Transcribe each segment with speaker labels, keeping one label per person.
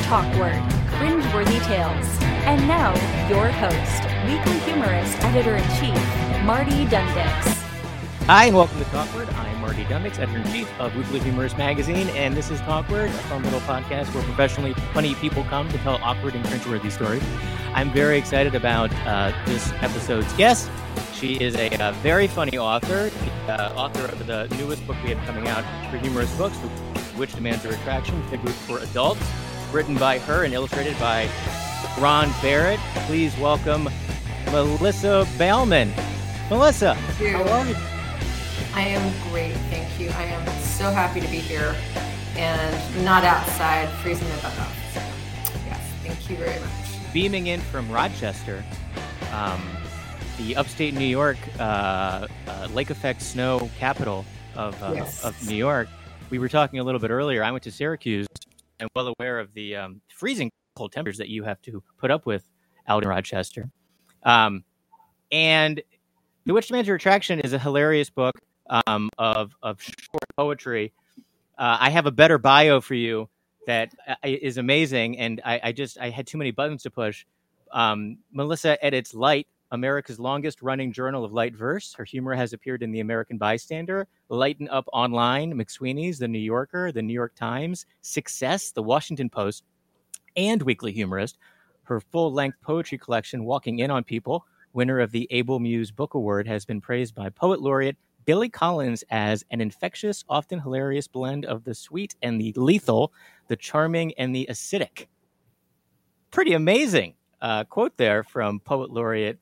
Speaker 1: Talkword, Cringeworthy Tales. And now, your host, weekly humorist, editor-in-chief, Marty Dundix.
Speaker 2: Hi, and welcome to Talkword. I'm Marty Dundix, editor-in-chief of Weekly Humorist Magazine, and this is Talkword, a fun little podcast where professionally funny people come to tell awkward and cringeworthy stories. I'm very excited about this episode's guest. She is a very funny author, author of the newest book we have coming out for humorous books, Which Demands Your Attraction, Fig Root for Adults, written by her and illustrated by Ron Barrett. Please welcome Melissa Bauman. Melissa, how are you?
Speaker 3: I am great, thank you. I am so happy to be here and not outside freezing my butt off. So, yes, thank you very much.
Speaker 2: Beaming in from Rochester, the upstate New York lake effect snow capital of New York. We were talking a little bit earlier. I went to Syracuse and well aware of the freezing cold temperatures that you have to put up with out in Rochester. And The Which Demands Your Attraction is a hilarious book of short poetry. I have a better bio for you that is amazing, and I had too many buttons to push. Melissa edits Light, America's longest-running journal of light verse. Her humor has appeared in The American Bystander, Lighten Up Online, McSweeney's, The New Yorker, The New York Times, Success, The Washington Post, and Weekly Humorist. Her full-length poetry collection, Walking In on People, winner of the Able Muse Book Award, has been praised by Poet Laureate Billy Collins as an infectious, often hilarious blend of the sweet and the lethal, the charming and the acidic. Pretty amazing quote there from Poet Laureate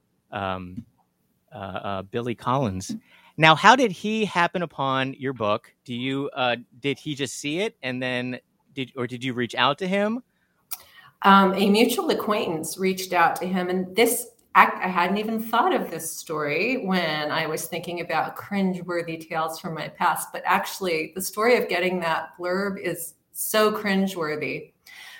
Speaker 2: Billy Collins. Now, how did he happen upon your book? Did he just see it and then did you reach out to him?
Speaker 3: A mutual acquaintance reached out to him, and I hadn't even thought of this story when I was thinking about cringeworthy tales from my past, but actually the story of getting that blurb is so cringeworthy.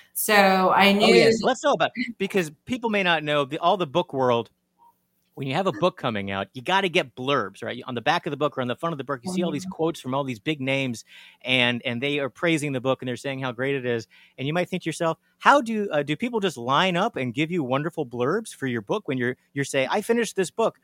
Speaker 3: So I knew...
Speaker 2: Oh, yes. Let's know about it, because people may not know, all the book world, when you have a book coming out, you got to get blurbs, right? On the back of the book or on the front of the book, you see all these quotes from all these big names, and they are praising the book and they're saying how great it is. And you might think to yourself, how do people just line up and give you wonderful blurbs for your book when you're say, I finished this book.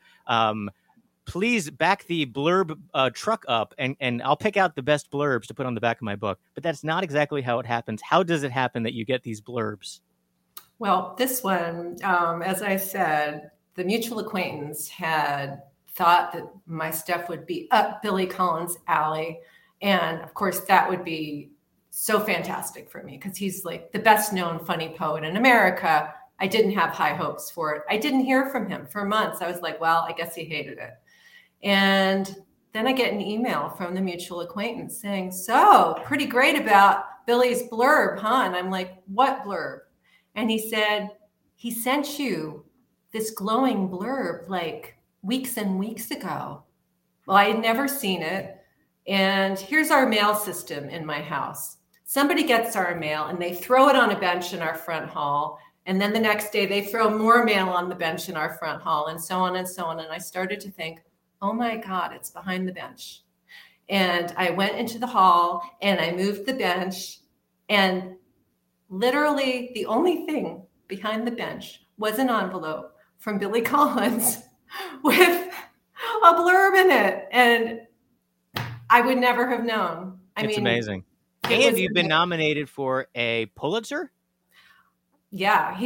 Speaker 2: Please back the blurb truck up and I'll pick out the best blurbs to put on the back of my book. But that's not exactly how it happens. How does it happen that you get these blurbs?
Speaker 3: Well, this one, as I said, the mutual acquaintance had thought that my stuff would be up Billy Collins' alley. And of course, that would be so fantastic for me because he's like the best known funny poet in America. I didn't have high hopes for it. I didn't hear from him for months. I was like, well, I guess he hated it. And then I get an email from the mutual acquaintance saying, so pretty great about Billy's blurb, huh? And I'm like, what blurb? And he said, he sent you this glowing blurb like weeks and weeks ago. Well, I had never seen it. And here's our mail system in my house. Somebody gets our mail and they throw it on a bench in our front hall. And then the next day they throw more mail on the bench in our front hall and so on and so on. And I started to think, oh my God, it's behind the bench. And I went into the hall and I moved the bench, and literally the only thing behind the bench was an envelope from Billy Collins with a blurb in it. And I would never have known.
Speaker 2: It's amazing. And you've been nominated for a Pulitzer?
Speaker 3: Yeah,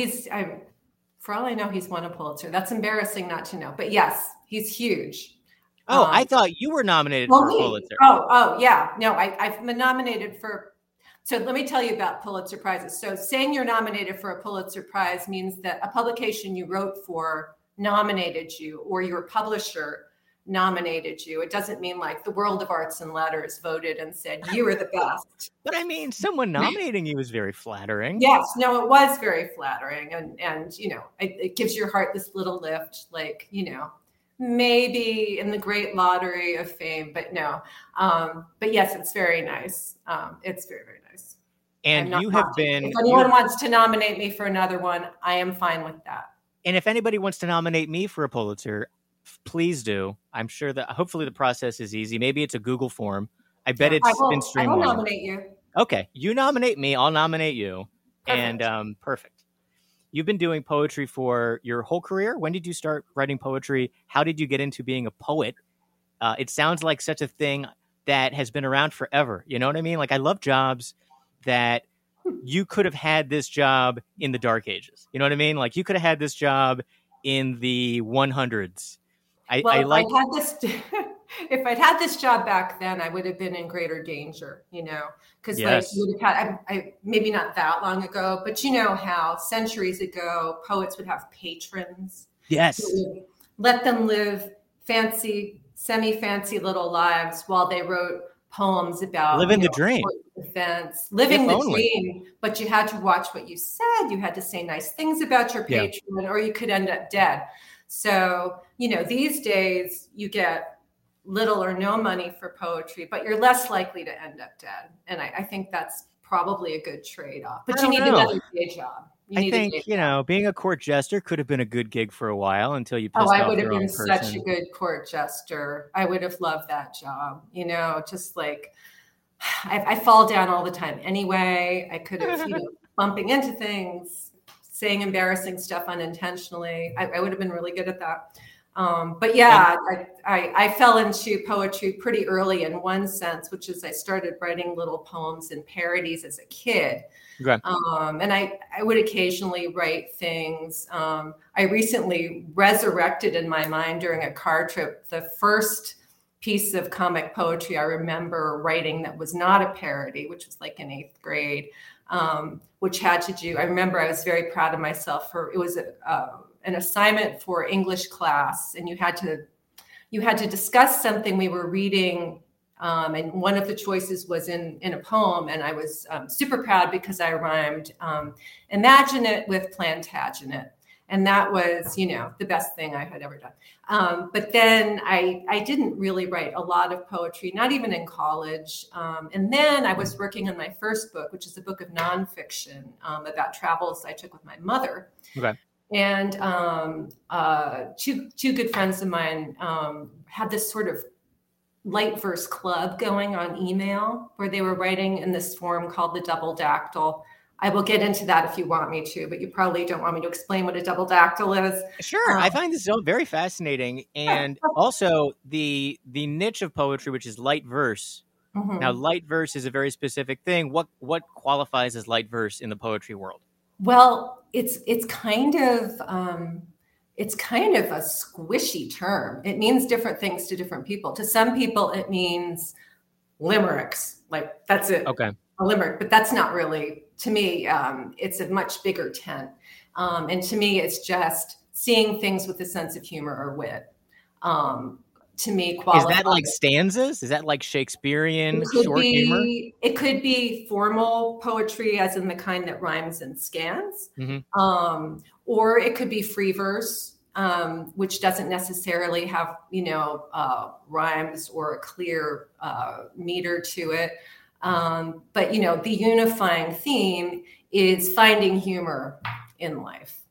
Speaker 3: for all I know, he's won a Pulitzer. That's embarrassing not to know. But yes, he's huge.
Speaker 2: Oh, I thought you were nominated for a Pulitzer.
Speaker 3: Oh, yeah. No, I've been nominated for... So let me tell you about Pulitzer Prizes. So saying you're nominated for a Pulitzer Prize means that a publication you wrote for nominated you, or your publisher nominated you. It doesn't mean like the World of Arts and Letters voted and said, you are the best.
Speaker 2: But I mean, someone nominating you is very flattering.
Speaker 3: Yes, no, it was very flattering. And you know, it gives your heart this little lift, like, you know, maybe in the great lottery of fame, but no. But yes, it's very nice. It's very, very nice.
Speaker 2: And you have been...
Speaker 3: If anyone wants to nominate me for another one, I am fine with that.
Speaker 2: And if anybody wants to nominate me for a Pulitzer, please do. I'm sure that hopefully the process is easy. Maybe it's a Google form. I bet it's been streamlined.
Speaker 3: I will nominate you.
Speaker 2: Okay. You nominate me. I'll nominate you.
Speaker 3: Perfect.
Speaker 2: And perfect. You've been doing poetry for your whole career. When did you start writing poetry? How did you get into being a poet? It sounds like such a thing that has been around forever. You know what I mean? Like, I love jobs that you could have had this job in the dark ages. You know what I mean? Like, you could have had this job in the 100s. I like.
Speaker 3: If I'd had this job back then, I would have been in greater danger, because
Speaker 2: Yes.
Speaker 3: like you would have had, I maybe not that long ago, but you know how centuries ago poets would have patrons.
Speaker 2: Yes.
Speaker 3: Let them live fancy, semi-fancy little lives while they wrote poems about
Speaker 2: living the dream.
Speaker 3: Defense, living the dream, but you had to watch what you said. You had to say nice things about your patron, or you could end up dead. So, these days you get little or no money for poetry, but you're less likely to end up dead. And I think that's probably a good trade-off. But you need another day job.
Speaker 2: I think, being a court jester could have been a good gig for a while until you pissed off
Speaker 3: I would
Speaker 2: the
Speaker 3: have
Speaker 2: wrong
Speaker 3: been
Speaker 2: person.
Speaker 3: such a good court jester. I would have loved that job. Just like I fall down all the time anyway. I could have, bumping into things, saying embarrassing stuff unintentionally. I would have been really good at that. But yeah, I fell into poetry pretty early in one sense, which is I started writing little poems and parodies as a kid.
Speaker 2: Okay.
Speaker 3: And I would occasionally write things. I recently resurrected in my mind during a car trip the first piece of comic poetry I remember writing that was not a parody, which was like in 8th grade, which had to do, I remember I was very proud of myself for, it was an assignment for English class, and you had to discuss something we were reading, and one of the choices was in a poem, and I was super proud because I rhymed imagine with Plantagenet, and that was the best thing I had ever done. But then I didn't really write a lot of poetry, not even in college, and then I was working on my first book, which is a book of nonfiction about travels I took with my mother.
Speaker 2: Okay.
Speaker 3: And two good friends of mine had this sort of light verse club going on email where they were writing in this form called the double dactyl. I will get into that if you want me to, but you probably don't want me to explain what a double dactyl is.
Speaker 2: Sure. I find this all very fascinating. And also the niche of poetry, which is light verse. Mm-hmm. Now, light verse is a very specific thing. What qualifies as light verse in the poetry world?
Speaker 3: Well, it's kind of a squishy term. It means different things to different people. To some people, it means limericks. Like, that's it.
Speaker 2: Okay.
Speaker 3: A limerick, but that's not really, to me, it's a much bigger tent. And to me, it's just seeing things with a sense of humor or wit. To me,
Speaker 2: is that like stanzas? Is that like Shakespearean short humor?
Speaker 3: It could be formal poetry, as in the kind that rhymes and scans, or it could be free verse, which doesn't necessarily have rhymes or a clear meter to it. But the unifying theme is finding humor in life.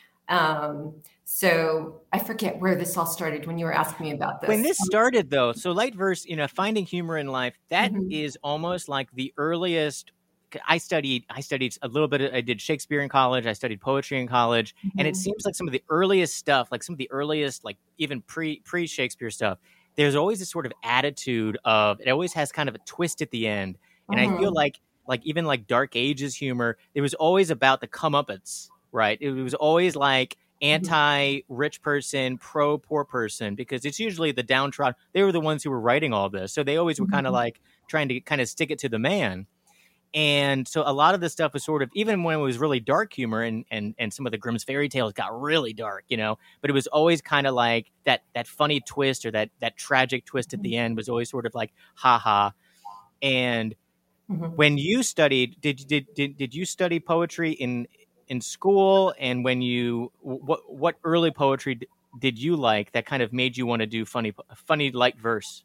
Speaker 3: So I forget where this all started when you were asking me about this.
Speaker 2: When this started, though, so light verse, finding humor in life, that is almost like the earliest. I studied a little bit. I did Shakespeare in college. I studied poetry in college. And it seems like some of the earliest stuff, like some of the earliest, like even pre-Shakespeare stuff, there's always this sort of attitude of, it always has kind of a twist at the end. And I feel like even like Dark Ages humor, it was always about the comeuppance, right? It was always like anti-rich person, pro-poor person, because it's usually the downtrodden. They were the ones who were writing all this. So they always were kind of like trying to kind of stick it to the man. And so a lot of this stuff was sort of, even when it was really dark humor and some of the Grimm's fairy tales got really dark, but it was always kind of like that funny twist or that tragic twist at the end was always sort of like, ha. And when you studied, did you study poetry in school? And when what early poetry did you like that kind of made you want to do funny light verse?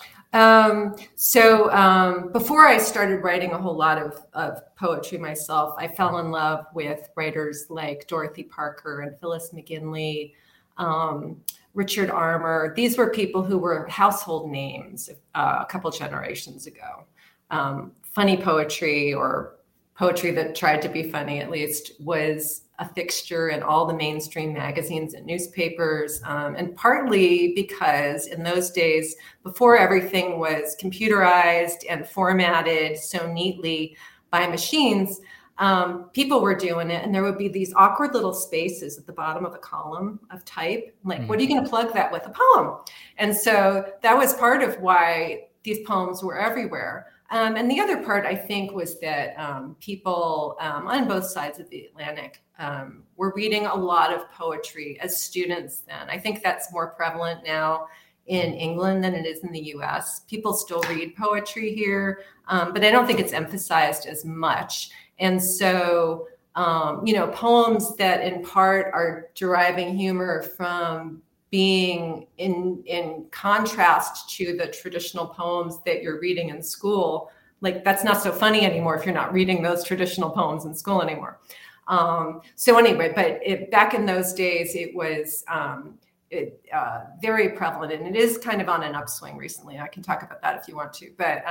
Speaker 3: So before I started writing a whole lot of poetry myself, I fell in love with writers like Dorothy Parker and Phyllis McGinley, Richard Armour. These were people who were household names a couple generations ago. Funny poetry or poetry that tried to be funny, at least, was a fixture in all the mainstream magazines and newspapers. And partly because in those days, before everything was computerized and formatted so neatly by machines, people were doing it, and there would be these awkward little spaces at the bottom of a column of type. Like, what are you going to plug that with? A poem. And so that was part of why these poems were everywhere. And the other part, I think, was that people on both sides of the Atlantic were reading a lot of poetry as students then. I think that's more prevalent now in England than it is in the US. People still read poetry here, but I don't think it's emphasized as much. And so, poems that in part are deriving humor from being in contrast to the traditional poems that you're reading in school, like that's not so funny anymore if you're not reading those traditional poems in school anymore. So anyway, but back in those days, it was very prevalent, and it is kind of on an upswing recently. I can talk about that if you want to, but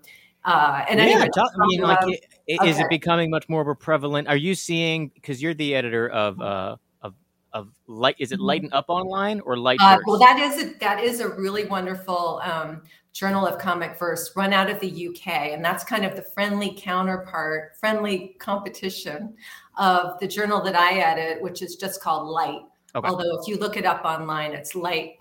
Speaker 2: is it becoming much more of a prevalent? Are you seeing, because you're the editor of Light, is it Lighten Up Online or Lightverse?
Speaker 3: Well, that is a really wonderful journal of comic verse run out of the UK, and that's kind of the friendly competition of the journal that I edit, which is just called Light. Okay. Although if you look it up online, it's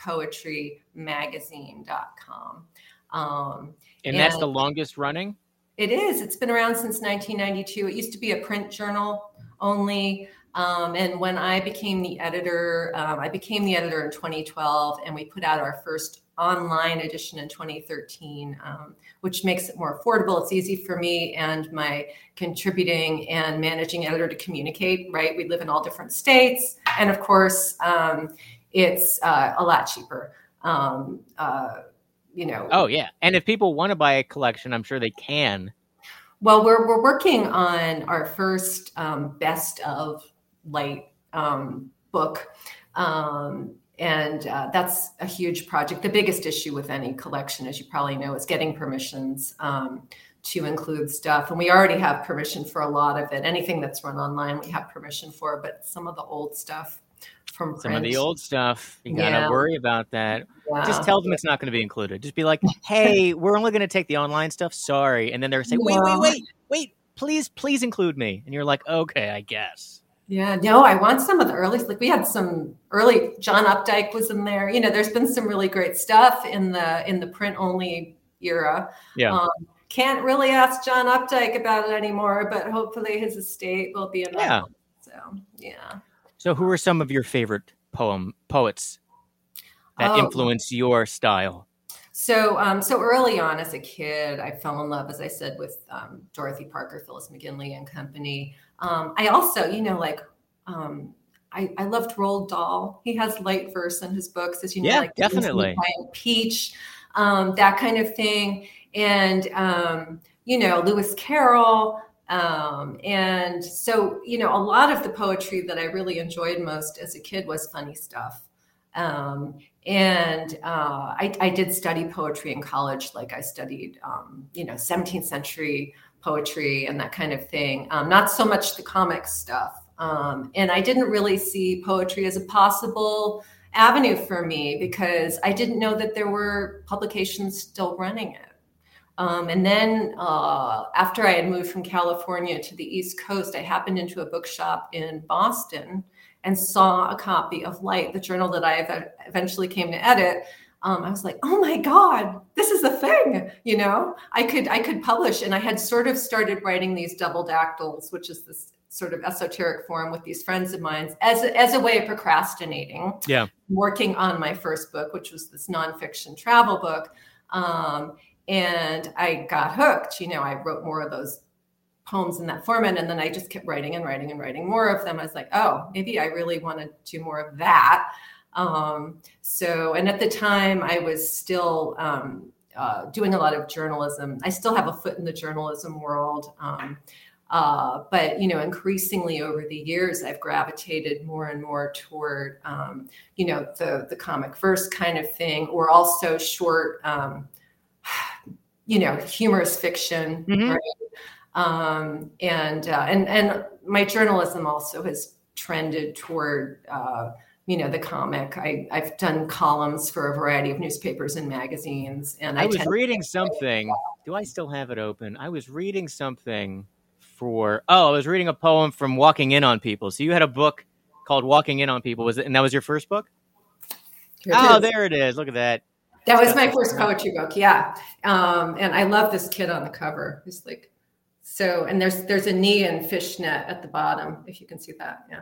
Speaker 3: lightpoetrymagazine.com.
Speaker 2: And that's the longest running?
Speaker 3: It is. It's been around since 1992. It used to be a print journal only. And when I became the editor, in 2012, and we put out our first online edition in 2013, which makes it more affordable. It's easy for me and my contributing and managing editor to communicate, right? We live in all different states. And of course, it's a lot cheaper. Oh,
Speaker 2: yeah. And if people want to buy a collection, I'm sure they can.
Speaker 3: Well, we're working on our first best of Light book. And that's a huge project. The biggest issue with any collection, as you probably know, is getting permissions to include stuff. And we already have permission for a lot of it. Anything that's run online, we have permission for, but some of the old stuff from print.
Speaker 2: Some of the old stuff, you gotta worry about that. Yeah. Just tell them it's not going to be included. Just be like, hey, we're only going to take the online stuff. Sorry. And then they're saying, wait, please include me. And you're like, okay, I guess.
Speaker 3: Yeah, no, I want some of the early, like we had some early, John Updike was in there. There's been some really great stuff in the print only era. Yeah. Can't really ask John Updike about it anymore, but hopefully his estate will be around.
Speaker 2: Yeah.
Speaker 3: So, yeah.
Speaker 2: So who are some of your favorite poets that influence your style?
Speaker 3: So early on as a kid, I fell in love, as I said, with Dorothy Parker, Phyllis McGinley and company. I also, I loved Roald Dahl. He has light verse in his books, as you know, like
Speaker 2: definitely.
Speaker 3: Peach, that kind of thing. And, Lewis Carroll. And so, a lot of the poetry that I really enjoyed most as a kid was funny stuff. I did study poetry in college. Like I studied, 17th century poetry and that kind of thing. Not so much the comic stuff. And I didn't really see poetry as a possible avenue for me because I didn't know that there were publications still running it. And then after I had moved from California to the East Coast, I happened into a bookshop in Boston and saw a copy of Light, the journal that I eventually came to edit. I was like, oh my God, this is a thing. I could publish. And I had sort of started writing these double dactyls, which is this sort of esoteric form with these friends of mine as a way of procrastinating.
Speaker 2: Yeah.
Speaker 3: Working on my first book, which was this nonfiction travel book. And I got hooked. I wrote more of those poems in that format. And then I just kept writing and writing and writing more of them. I was like, oh, maybe I really want to do more of that. And at the time I was still doing a lot of journalism. I still have a foot in the journalism world. But, increasingly over the years, I've gravitated more and more toward, the comic verse kind of thing, or also short, humorous fiction, right? And my journalism also has trended toward, the comic. I've done columns for a variety of newspapers and magazines. And
Speaker 2: I was reading something. Do I still have it open? I was reading something I was reading a poem from Walking In on People. So you had a book called Walking In on People. And that was your first book? There it is. Look at that.
Speaker 3: That was my first poetry book. Yeah. And I love this kid on the cover. He's like, and there's a knee and fishnet at the bottom, if you can see that. Yeah.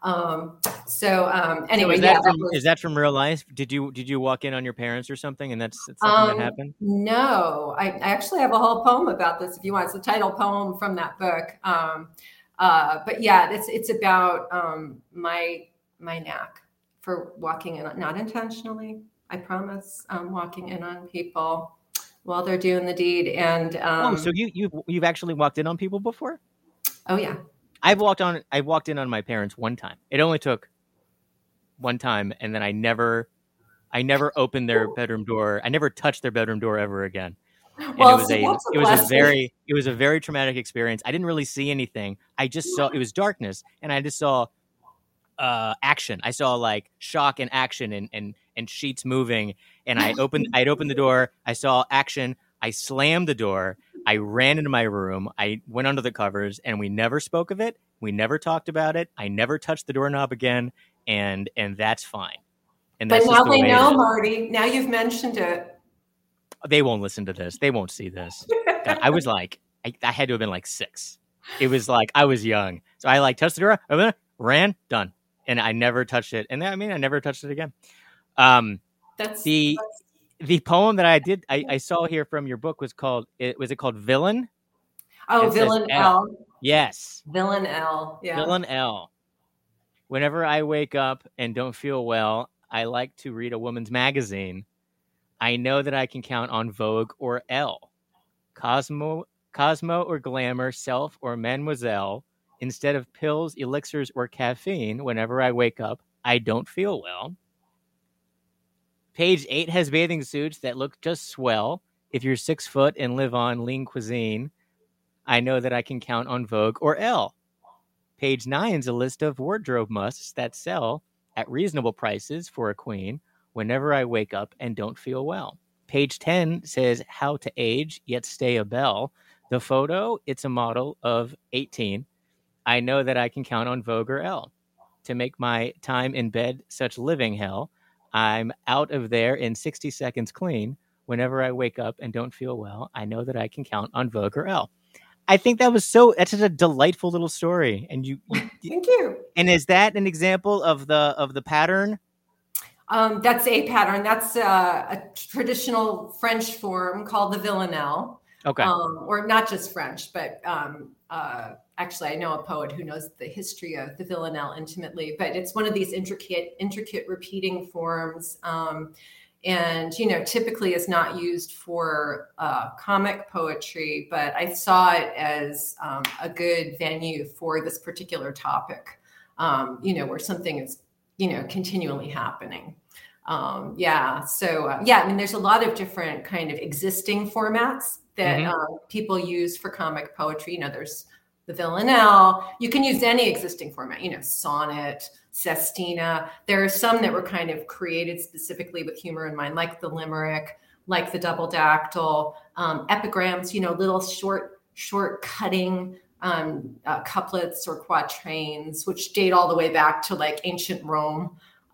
Speaker 3: Anyway,
Speaker 2: is that from real life? Did you walk in on your parents or something, and that's something that happened?
Speaker 3: No, I actually have a whole poem about this. If you want, it's the title poem from that book. But yeah, it's about my knack for walking in, not intentionally, I promise, walking in on people while they're doing the deed. And
Speaker 2: so you've actually walked in on people before?
Speaker 3: Oh yeah.
Speaker 2: I walked in on my parents one time. It only took one time, and then I never opened their bedroom door. I never touched their bedroom door ever again. And
Speaker 3: well,
Speaker 2: it was a very traumatic experience. I didn't really see anything. I just saw, it was darkness, and I just saw action. I saw like shock and action and sheets moving, and I'd opened the door. I saw action. I slammed the door. I ran into my room. I went under the covers, and we never spoke of it. We never talked about it. I never touched the doorknob again, and that's fine. And
Speaker 3: but now they know, Marty. Now you've mentioned it.
Speaker 2: They won't listen to this. They won't see this. God, I was like, I had to have been like 6. It was like I was young, so I like touched the door, ran, done, and I never touched it. And I never touched it again.
Speaker 3: That's
Speaker 2: the poem that I saw here from your book was it called Villain?
Speaker 3: Oh, Villain L.
Speaker 2: Yes.
Speaker 3: Villain L. Yeah.
Speaker 2: Villain L. Whenever I wake up and don't feel well, I like to read a woman's magazine. I know that I can count on Vogue or Elle. Cosmo or Glamour, Self or Mademoiselle. Instead of pills, elixirs, or caffeine, whenever I wake up, I don't feel well. Page 8 has bathing suits that look just swell. If you're 6 foot and live on lean cuisine, I know that I can count on Vogue or Elle. Page 9 is a list of wardrobe musts that sell at reasonable prices for a queen whenever I wake up and don't feel well. Page 10 says how to age yet stay a belle. The photo, it's a model of 18. I know that I can count on Vogue or Elle. To make my time in bed such living hell, I'm out of there in 60 seconds clean. Whenever I wake up and don't feel well, I know that I can count on Vogue or Elle. I think that's just a delightful little story. And
Speaker 3: thank you.
Speaker 2: And is that an example of the pattern?
Speaker 3: That's a pattern. That's a traditional French form called the villanelle.
Speaker 2: Okay.
Speaker 3: Or not just French, but actually, I know a poet who knows the history of the villanelle intimately. But it's one of these intricate repeating forms, and typically is not used for comic poetry. But I saw it as a good venue for this particular topic. Where something is continually happening. There's a lot of different kind of existing formats that people use for comic poetry. There's the villanelle. You can use any existing format, sonnet, sestina. There are some that were kind of created specifically with humor in mind, like the limerick, like the double dactyl, epigrams, little short cutting couplets or quatrains, which date all the way back to like ancient Rome.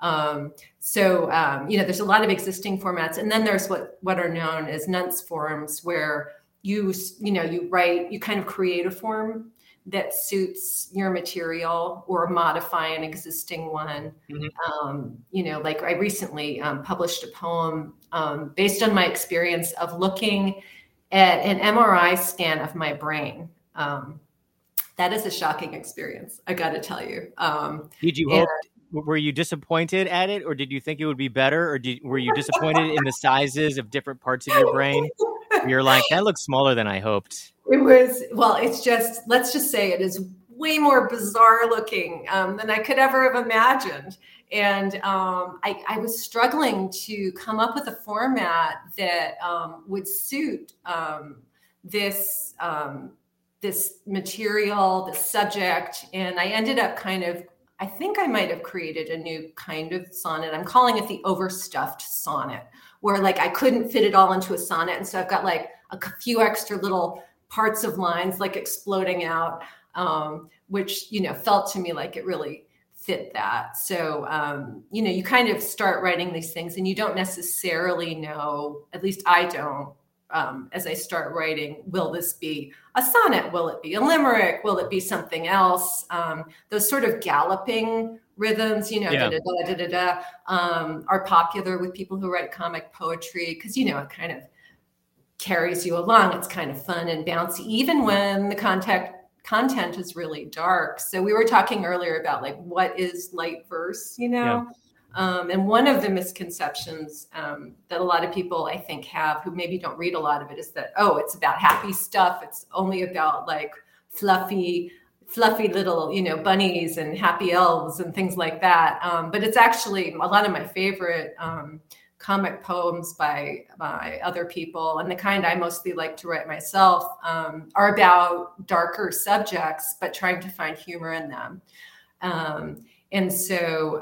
Speaker 3: There's a lot of existing formats, and then there's what are known as nunce forms, where you kind of create a form that suits your material or modify an existing one. Like I recently published a poem based on my experience of looking at an MRI scan of my brain. That is a shocking experience, I got to tell you.
Speaker 2: Did you hope? Were you disappointed at it, or did you think it would be better, or were you disappointed in the sizes of different parts of your brain? You're like, that looks smaller than I hoped.
Speaker 3: It was, it's just, let's just say it is way more bizarre looking than I could ever have imagined. And I was struggling to come up with a format that would suit this this material, this subject, and I ended up I think I might have created a new kind of sonnet. I'm calling it the overstuffed sonnet, where like I couldn't fit it all into a sonnet. And so I've got like a few extra little parts of lines like exploding out, which, felt to me like it really fit that. So, you kind of start writing these things and you don't necessarily know, at least I don't, as I start writing, will this be a sonnet? Will it be a limerick? Will it be something else? Those sort of galloping rhythms, are popular with people who write comic poetry because, it kind of carries you along. It's kind of fun and bouncy, even when the content is really dark. So we were talking earlier about like, what is light verse, and one of the misconceptions that a lot of people I think have who maybe don't read a lot of it is that, it's about happy stuff. It's only about like fluffy little, bunnies and happy elves and things like that. But it's actually a lot of my favorite comic poems by other people, and the kind I mostly like to write myself, are about darker subjects, but trying to find humor in them. And so,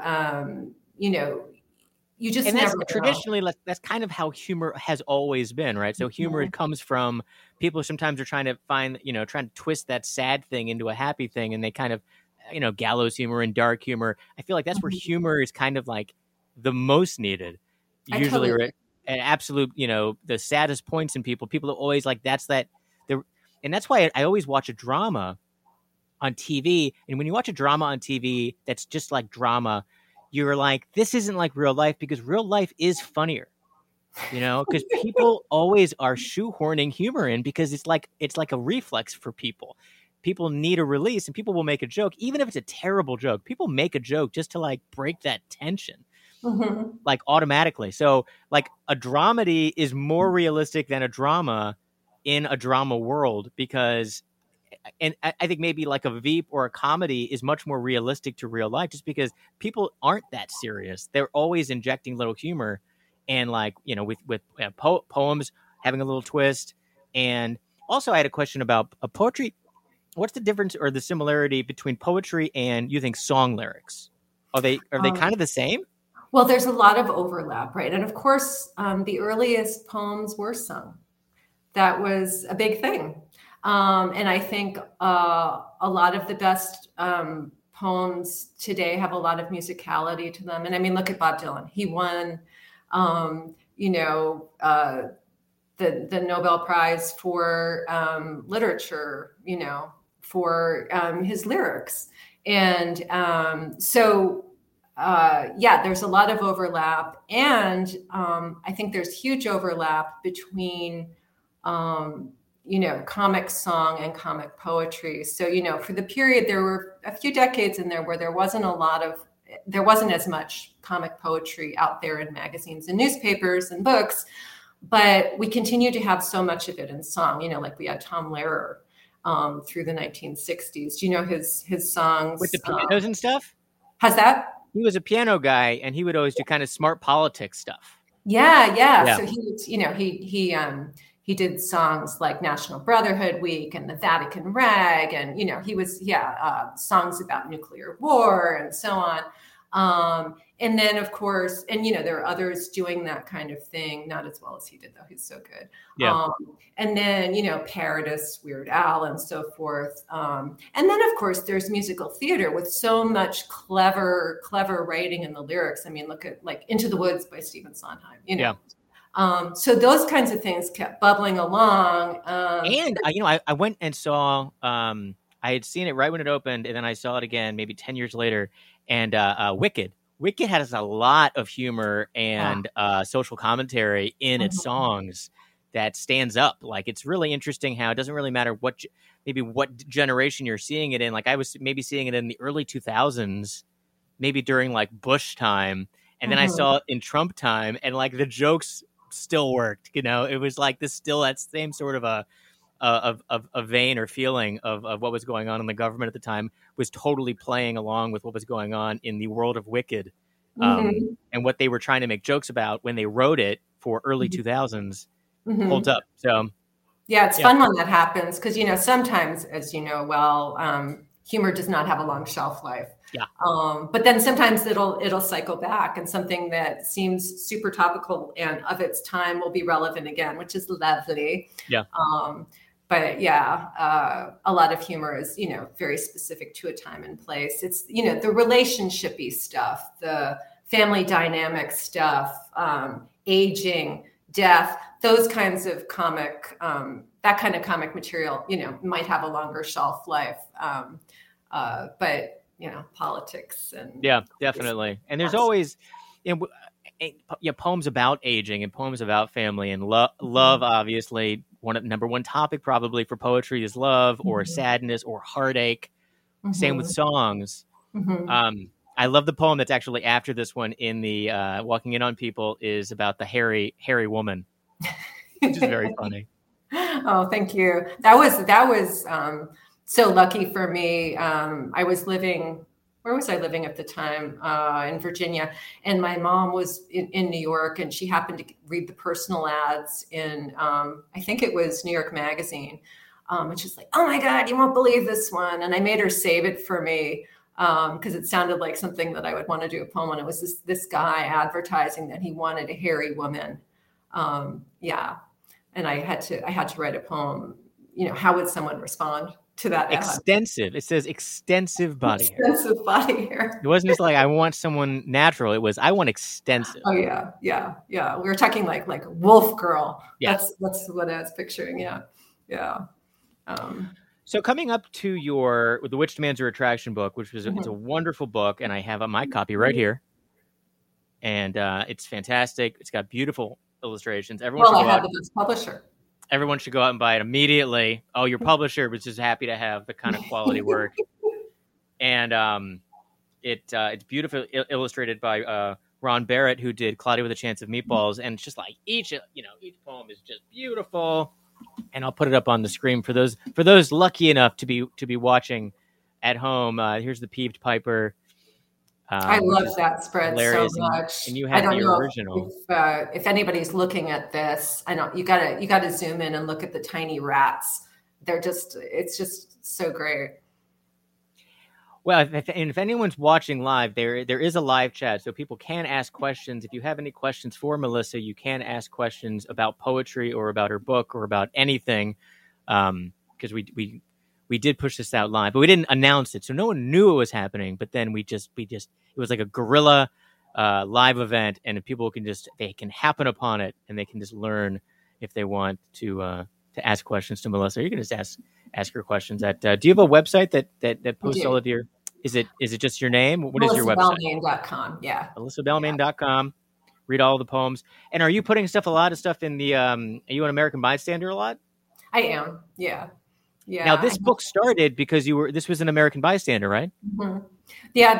Speaker 3: you just
Speaker 2: and
Speaker 3: never
Speaker 2: that's
Speaker 3: know.
Speaker 2: Traditionally, that's kind of how humor has always been, right? So humor, it comes from people sometimes are trying to find, trying to twist that sad thing into a happy thing, and they kind of, gallows humor and dark humor. I feel like that's where humor is kind of like the most needed. Usually, right? And absolute, the saddest points in people are always like, and that's why I always watch a drama on TV. And when you watch a drama on TV that's just like drama, you're like, this isn't like real life, because real life is funnier, because people always are shoehorning humor in because it's like a reflex for people. People need a release, and people will make a joke, even if it's a terrible joke. People make a joke just to like break that tension. Like automatically. So like a dramedy is more realistic than a drama in a drama world, because, and I think maybe like a Veep or a comedy is much more realistic to real life, just because people aren't that serious. They're always injecting little humor, and like, with poems having a little twist. And also I had a question about poetry. What's the difference or the similarity between poetry and, you think, song lyrics? Are they kind of the same?
Speaker 3: Well, there's a lot of overlap, right? And of course, the earliest poems were sung. That was a big thing. And I think a lot of the best poems today have a lot of musicality to them. And I mean, look at Bob Dylan. He won, the Nobel Prize for literature, for his lyrics. And there's a lot of overlap. And I think there's huge overlap between, comic song and comic poetry. So, for the period, there were a few decades in there where there wasn't as much comic poetry out there in magazines and newspapers and books, but we continue to have so much of it in song, like we had Tom Lehrer through the 1960s. Do you know his songs?
Speaker 2: With the pianos and stuff?
Speaker 3: Has that?
Speaker 2: He was a piano guy, and he would always do kind of smart politics stuff.
Speaker 3: Yeah. So he did songs like National Brotherhood Week and the Vatican Rag, and he was songs about nuclear war and so on. And then of course, and there are others doing that kind of thing, not as well as he did though. He's so good.
Speaker 2: Yeah.
Speaker 3: And then Paradis, Weird Al, and so forth. And then of course there's musical theater with so much clever writing in the lyrics. I mean, look at like Into the Woods by Stephen Sondheim.
Speaker 2: Yeah.
Speaker 3: So those kinds of things kept bubbling along.
Speaker 2: And I went and saw. I had seen it right when it opened, and then I saw it again maybe 10 years later. And Wicked. Wicked has a lot of humor and social commentary in its songs that stands up. Like, it's really interesting how it doesn't really matter what generation you're seeing it in. Like, I was maybe seeing it in the early 2000s, maybe during like Bush time, and then I saw it in Trump time, and like the jokes still worked. It was like that same sort of a vein or feeling of what was going on in the government at the time was totally playing along with what was going on in the world of Wicked, and what they were trying to make jokes about when they wrote it for early 2000s holds up. So
Speaker 3: Yeah, it's fun when that happens because, sometimes, as you know, humor does not have a long shelf life.
Speaker 2: Yeah.
Speaker 3: But then sometimes it'll cycle back, and something that seems super topical and of its time will be relevant again, which is lovely.
Speaker 2: Yeah.
Speaker 3: But yeah, a lot of humor is, very specific to a time and place. It's, the relationship-y stuff, the family dynamic stuff, aging, death, those kinds of comic, that kind of comic material, might have a longer shelf life. But, politics and.
Speaker 2: Yeah, definitely. And there's always, poems about aging and poems about family and love, obviously. Number one topic probably for poetry is love or sadness or heartache. Same with songs. I love the poem that's actually after this one in the Walking In on People is about the hairy woman, which is very funny.
Speaker 3: Oh, thank you. That was so lucky for me. I was living. Where was I living at the time? In Virginia. And my mom was in New York, and she happened to read the personal ads in, I think it was New York Magazine. And she's like, oh my God, you won't believe this one. And I made her save it for me because it sounded like something that I would want to do a poem on. It was this guy advertising that he wanted a hairy woman. Yeah. And I had to write a poem. How would someone respond to that ad?
Speaker 2: Extensive. It says extensive body hair.
Speaker 3: Extensive body hair.
Speaker 2: It wasn't just like I want someone natural. It was I want extensive.
Speaker 3: Oh yeah. We were talking like wolf girl.
Speaker 2: Yeah.
Speaker 3: That's what I was picturing. Yeah.
Speaker 2: So coming up to The Witch Demands Her Attraction book, which was it's a wonderful book, and I have my copy right here, and it's fantastic. It's got beautiful illustrations.
Speaker 3: I have the best publisher.
Speaker 2: Everyone should go out and buy it immediately. Oh, your publisher was just happy to have the kind of quality work. And it's beautifully illustrated by Ron Barrett, who did Cloudy with a Chance of Meatballs. And it's just like each poem is just beautiful. And I'll put it up on the screen for those lucky enough to be watching at home. Here's the Peeved Piper.
Speaker 3: I love that spread so much.
Speaker 2: And you have the original.
Speaker 3: If anybody's looking at this, I know you gotta zoom in and look at the tiny rats. It's just so great.
Speaker 2: Well, if anyone's watching live, there is a live chat, so people can ask questions. If you have any questions for Melissa, you can ask questions about poetry or about her book or about anything, because we did push this out live, but we didn't announce it, so no one knew it was happening. But then we just it was like a guerrilla live event, and people they can happen upon it, and they can just learn if they want to ask questions to Melissa. You can just ask her questions at. Do you have a website that posts all of your? Is it just your name? What is your website?
Speaker 3: MelissaBalmain.com. Yeah.
Speaker 2: MelissaBalmain.com. Read all the poems. And are you putting a lot of stuff in the? Are you an American Bystander a lot?
Speaker 3: I am. Yeah. Yeah.
Speaker 2: Now this book started because this was an American Bystander, right?
Speaker 3: Mm-hmm. Yeah.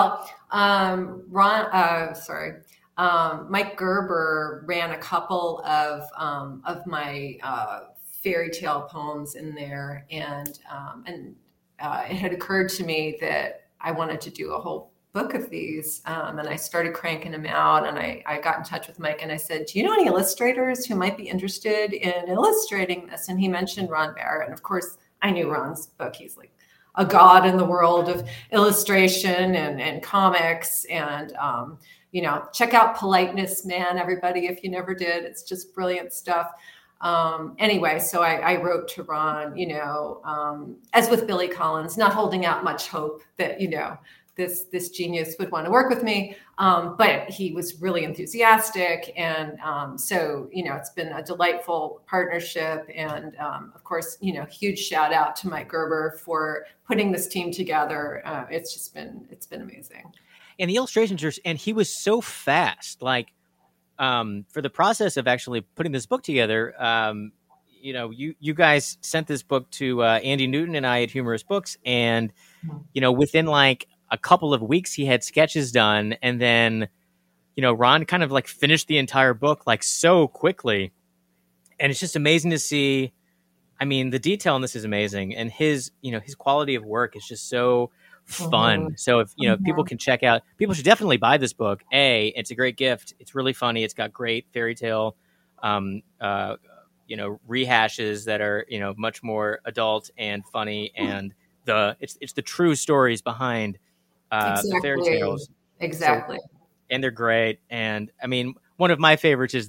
Speaker 3: Mike Gerber ran a couple of my fairy tale poems in there, and it had occurred to me that I wanted to do a whole book of these, and I started cranking them out, and I got in touch with Mike, and I said, do you know any illustrators who might be interested in illustrating this? And he mentioned Ron Barrett, and of course I knew Ron's book. He's like a god in the world of illustration and comics, and check out Politeness Man, everybody, if you never did. It's just brilliant stuff. Anyway, so I wrote to Ron, as with Billy Collins, not holding out much hope that, this genius would want to work with me. But he was really enthusiastic. And so, it's been a delightful partnership. And of course, huge shout out to Mike Gerber for putting this team together. It's been amazing.
Speaker 2: And the illustrations and he was so fast, like, for the process of actually putting this book together, you guys sent this book to Andy Newton and I at Humorous Books, and within like a couple of weeks he had sketches done, and then Ron kind of like finished the entire book like so quickly, and it's just amazing to see. I mean, the detail in this is amazing, and his quality of work is just so fun. So if people can check out, people should definitely buy this book. It's a great gift. It's really funny. It's got great fairy tale rehashes that are, much more adult and funny, and it's the true stories behind the fairy tales.
Speaker 3: Exactly.
Speaker 2: So, and they're great. And I mean, one of my favorites is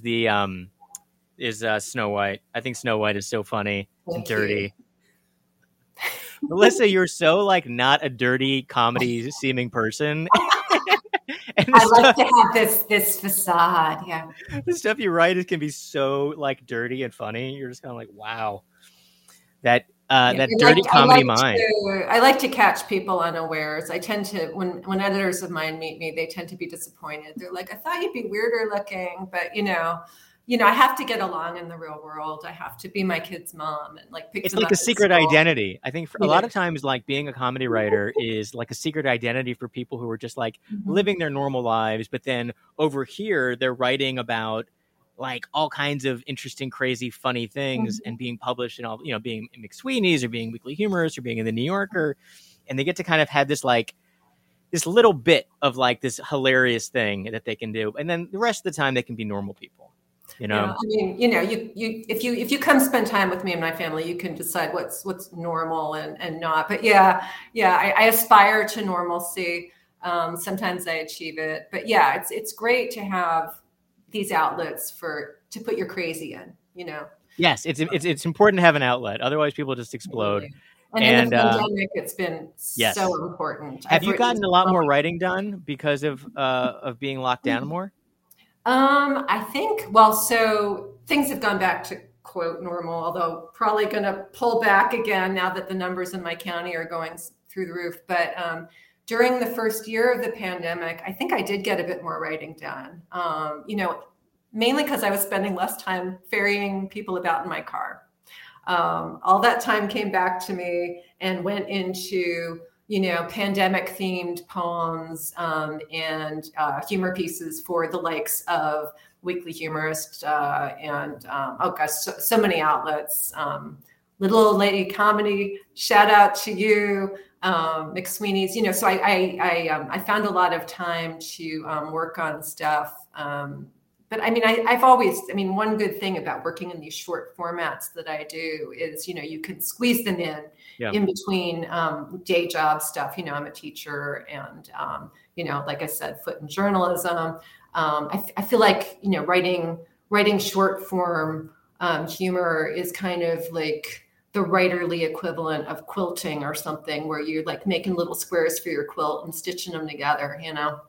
Speaker 2: Snow White. I think Snow White is so funny and dirty. Melissa, you're so like not a dirty comedy seeming person.
Speaker 3: I like to have this facade. Yeah.
Speaker 2: The stuff you write can be so like dirty and funny. You're just kind of like, wow, that dirty comedy mind.
Speaker 3: I like to catch people unawares. I tend to, when editors of mine meet me, they tend to be disappointed. They're like, I thought you'd be weirder looking, but I have to get along in the real world. I have to be my kid's mom and like pick
Speaker 2: it's
Speaker 3: them
Speaker 2: like
Speaker 3: up
Speaker 2: a secret
Speaker 3: school.
Speaker 2: identity. I think for a lot of times, like being a comedy writer is like a secret identity for people who are just like living their normal lives. But then over here, they're writing about like all kinds of interesting, crazy, funny things and being published in all, being in McSweeney's or being Weekly Humorist or being in the New Yorker. And they get to kind of have this like this little bit of like this hilarious thing that they can do. And then the rest of the time they can be normal people. I
Speaker 3: mean, if you come spend time with me and my family, you can decide what's normal and not. But I aspire to normalcy. Sometimes I achieve it, but it's great to have these outlets to put your crazy in.
Speaker 2: Yes, it's important to have an outlet. Otherwise, people just explode.
Speaker 3: And in the pandemic, it's been so important.
Speaker 2: Have you gotten a lot more writing done because of being locked down more?
Speaker 3: I think, so things have gone back to quote normal, although probably going to pull back again now that the numbers in my county are going through the roof. But during the first year of the pandemic, I think I did get a bit more writing done, mainly because I was spending less time ferrying people about in my car. All that time came back to me and went into pandemic themed poems and humor pieces for the likes of Weekly Humorist and so many outlets. Little Old Lady Comedy, shout out to you, McSweeney's. So I found a lot of time to work on stuff. But I mean, I've always, one good thing about working in these short formats that I do is, you can squeeze them in between day job stuff. I'm a teacher and, like I said, foot in journalism. I feel like, writing short form humor is kind of like the writerly equivalent of quilting or something where you're like making little squares for your quilt and stitching them together,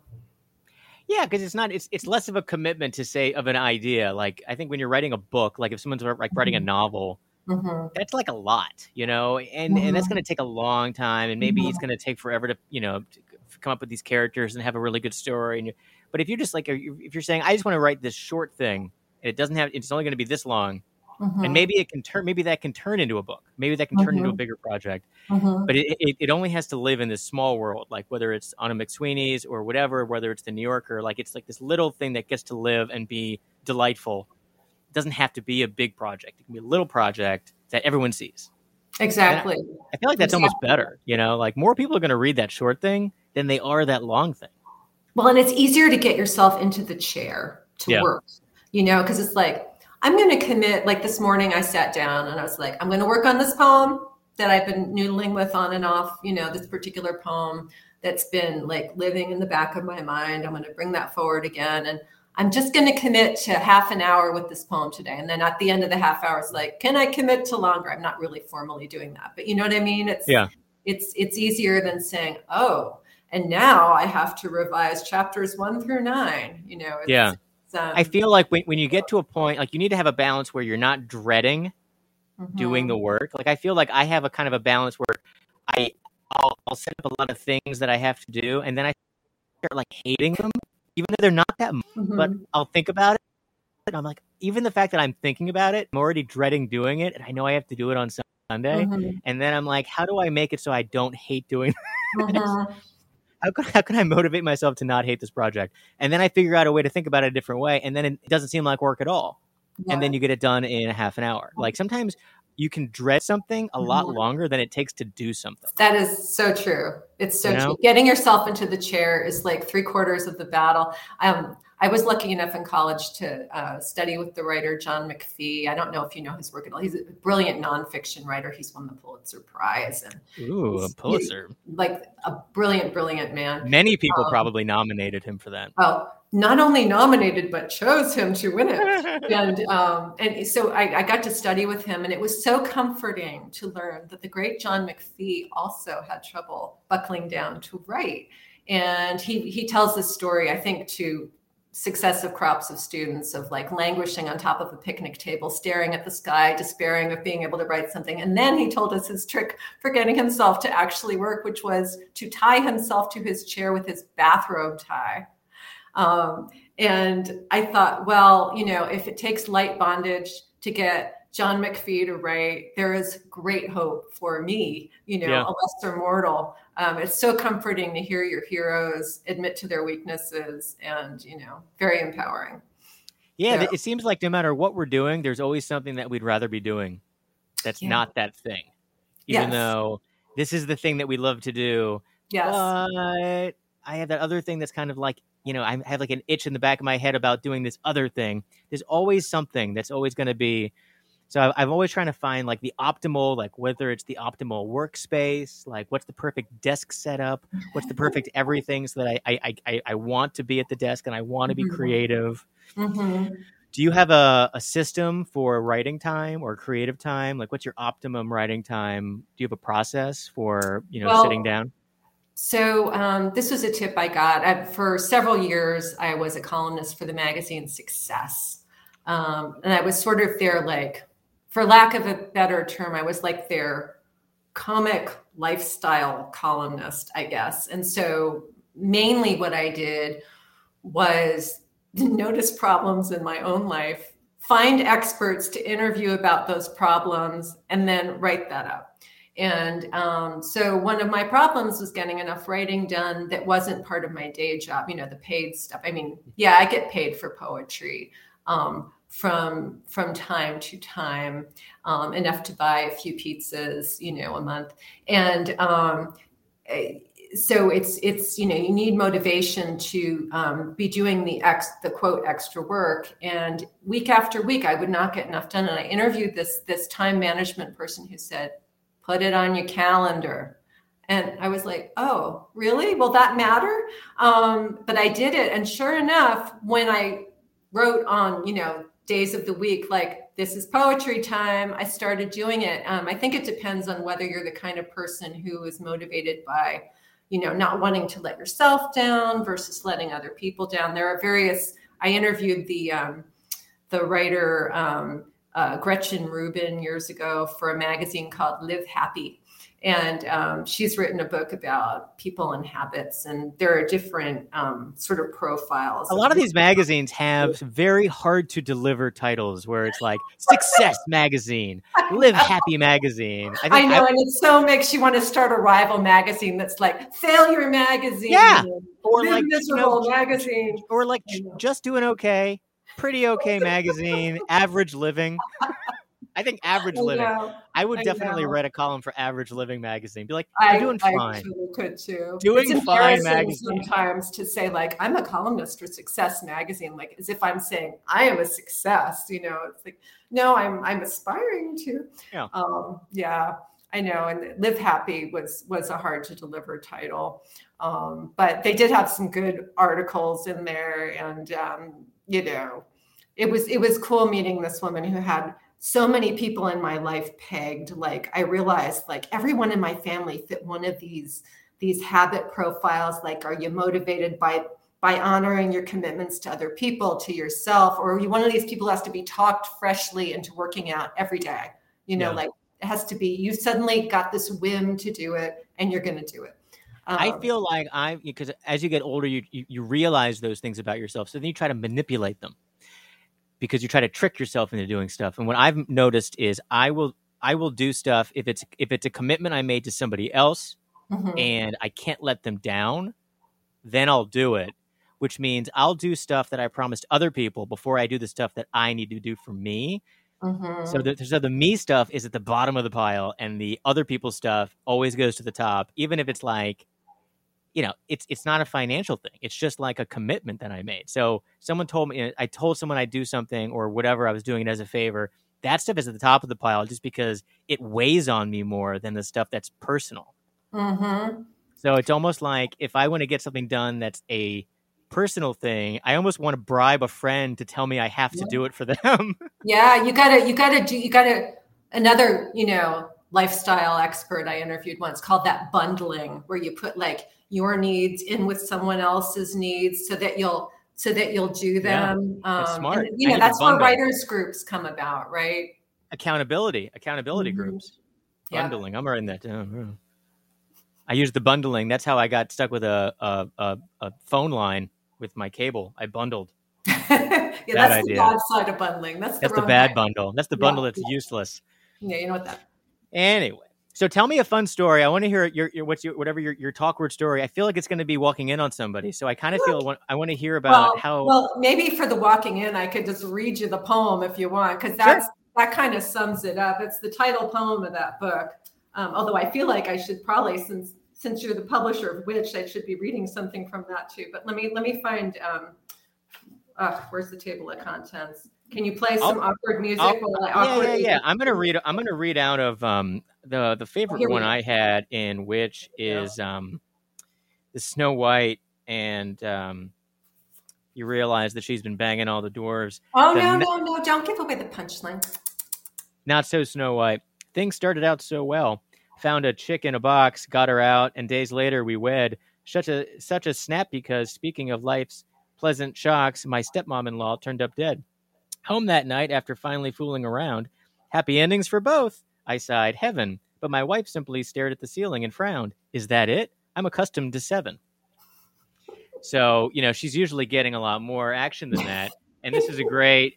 Speaker 2: Yeah, because it's less of a commitment to say of an idea. Like I think when you're writing a book, like if someone's like writing a novel, that's like a lot, and that's going to take a long time, and maybe it's going to take forever to to come up with these characters and have a really good story. But if you're just like if you're saying I just want to write this short thing, and it's only going to be this long. And maybe that can turn into a book. Maybe that can turn into a bigger project. But it only has to live in this small world, like whether it's on a McSweeney's or whatever, whether it's the New Yorker, like it's like this little thing that gets to live and be delightful. It doesn't have to be a big project. It can be a little project that everyone sees.
Speaker 3: Exactly.
Speaker 2: I feel like that's almost better, like more people are going to read that short thing than they are that long thing.
Speaker 3: Well, and it's easier to get yourself into the chair to work, because it's like, I'm going to commit, like this morning I sat down and I was like, I'm going to work on this poem that I've been noodling with on and off, this particular poem that's been like living in the back of my mind. I'm going to bring that forward again. And I'm just going to commit to half an hour with this poem today. And then at the end of the half hour, it's like, can I commit to longer? I'm not really formally doing that, but you know what I mean? It's easier than saying, and now I have to revise chapters 1 through 9,
Speaker 2: I feel like when you get to a point, like you need to have a balance where you're not dreading doing the work. Like I feel like I have a kind of a balance where I'll set up a lot of things that I have to do, and then I start like hating them, even though they're not that much. But I'll think about it, and I'm like, even the fact that I'm thinking about it, I'm already dreading doing it, and I know I have to do it on Sunday. And then I'm like, how do I make it so I don't hate doing this? How can I motivate myself to not hate this project? And then I figure out a way to think about it a different way. And then it doesn't seem like work at all. Yeah. And then you get it done in a half an hour. Like sometimes you can dread something a lot longer than it takes to do something.
Speaker 3: That is so true. It's so true. Getting yourself into the chair is like 3/4 of the battle. I I was lucky enough in college to study with the writer John McPhee. I don't know if you know his work at all. He's a brilliant nonfiction writer. He's won the Pulitzer Prize. And
Speaker 2: ooh, a Pulitzer.
Speaker 3: Like a brilliant man.
Speaker 2: Many people probably nominated him for that.
Speaker 3: Well, not only nominated, but chose him to win it. And so I got to study with him, and it was so comforting to learn that the great John McPhee also had trouble buckling down to write. And he tells this story, I think, to successive crops of students of like languishing on top of a picnic table, staring at the sky, despairing of being able to write something. And then he told us his trick for getting himself to actually work, which was to tie himself to his chair with his bathrobe tie. And I thought, well, if it takes light bondage to get John McPhee to write, there is great hope for me, a lesser mortal. It's so comforting to hear your heroes admit to their weaknesses and, very empowering.
Speaker 2: Yeah, so, it seems like no matter what we're doing, there's always something that we'd rather be doing that's not that thing. Even though this is the thing that we love to do.
Speaker 3: Yes.
Speaker 2: But I have that other thing that's kind of like, I have like an itch in the back of my head about doing this other thing. There's always something that's always going to be. So I'm always trying to find like the optimal, like whether it's the optimal workspace, like what's the perfect desk setup, what's the perfect everything so that I want to be at the desk and I want to be creative.
Speaker 3: Mm-hmm.
Speaker 2: Do you have a system for writing time or creative time? Like what's your optimum writing time? Do you have a process for, sitting down?
Speaker 3: So this was a tip I got. For several years, I was a columnist for the magazine Success. And I was sort of their, like, for lack of a better term, I was like their comic lifestyle columnist, I guess. And so mainly what I did was notice problems in my own life, find experts to interview about those problems, and then write that up. And so one of my problems was getting enough writing done that wasn't part of my day job, the paid stuff. I mean, I get paid for poetry from time to time, enough to buy a few pizzas, a month. And so it's you need motivation to be doing the quote extra work. And week after week, I would not get enough done. And I interviewed this time management person who said, put it on your calendar. And I was like, oh, really? Will that matter? But I did it. And sure enough, when I wrote on, days of the week, like this is poetry time, I started doing it. I think it depends on whether you're the kind of person who is motivated by, not wanting to let yourself down versus letting other people down. There are various, I interviewed the writer, Gretchen Rubin years ago for a magazine called Live Happy. And she's written a book about people and habits, and there are different sort of profiles.
Speaker 2: A lot of these magazines have very hard to deliver titles where it's like Success Magazine, Live Happy Magazine.
Speaker 3: I know, and it so makes you want to start a rival magazine that's like Failure Magazine.
Speaker 2: Yeah.
Speaker 3: Or like Miserable Magazine.
Speaker 2: Or like Just Doing Okay, Pretty Okay Magazine, Average Living. I think Average Living. I would definitely write a column for Average Living magazine. Be like, I'm doing fine.
Speaker 3: I could too.
Speaker 2: Doing fine magazine.
Speaker 3: Sometimes to say like, I'm a columnist for Success Magazine, like as if I'm saying I am a success. It's like, no, I'm aspiring to.
Speaker 2: Yeah.
Speaker 3: I know. And Live Happy was a hard to deliver title, but they did have some good articles in there, and it was cool meeting this woman who had so many people in my life pegged. Like I realized like everyone in my family fit one of these habit profiles. Like, are you motivated by honoring your commitments to other people, to yourself, or are you one of these people who has to be talked freshly into working out every day? Like it has to be, you suddenly got this whim to do it and you're going to do it.
Speaker 2: I feel like because as you get older, you realize those things about yourself. So then you try to manipulate them, because you try to trick yourself into doing stuff. And what I've noticed is I will do stuff if it's a commitment I made to somebody else, and I can't let them down, then I'll do it, which means I'll do stuff that I promised other people before I do the stuff that I need to do for me. So the me stuff is at the bottom of the pile, and the other people's stuff always goes to the top, even if it's like it's not a financial thing. It's just like a commitment that I made. So someone told me, I told someone I'd do something or whatever, I was doing it as a favor. That stuff is at the top of the pile just because it weighs on me more than the stuff that's personal.
Speaker 3: Mm-hmm.
Speaker 2: So it's almost like if I want to get something done that's a personal thing, I almost want to bribe a friend to tell me I have to do it for them.
Speaker 3: Yeah, you gotta another, lifestyle expert I interviewed once called that bundling, where you put like your needs in with someone else's needs so that you'll do them.
Speaker 2: That's smart.
Speaker 3: And, that's where writers groups come about, right?
Speaker 2: Accountability
Speaker 3: Mm-hmm.
Speaker 2: groups. Bundling. I'm writing that down. I used the bundling. That's how I got stuck with a phone line with my cable. I bundled.
Speaker 3: That's idea. The bad side of bundling. That's the
Speaker 2: bad bundle. That's the bundle that's useless.
Speaker 3: Yeah, you know what that.
Speaker 2: Anyway, so tell me a fun story. I want to hear your talk word story. I feel like it's going to be walking in on somebody. So I kind of feel I want to hear about how.
Speaker 3: Well, maybe for the walking in, I could just read you the poem if you want, because that kind of sums it up. It's the title poem of that book. Although I feel like I should probably, since you're the publisher of which, I should be reading something from that too. But let me find. Where's the table of contents? Can you play some awkward music?
Speaker 2: Yeah. I'm gonna read out of the favorite one I had, in which is the Snow White, and you realize that she's been banging all the dwarves.
Speaker 3: Oh no! Don't give away the punchline.
Speaker 2: Not so Snow White. Things started out so well. Found a chick in a box, got her out, and days later we wed. Such a snap, because speaking of life's pleasant shocks, my stepmom-in-law turned up dead. Home that night after finally fooling around. Happy endings for both. I sighed, heaven. But my wife simply stared at the ceiling and frowned. Is that it? I'm accustomed to 7. So, she's usually getting a lot more action than that. And this is a great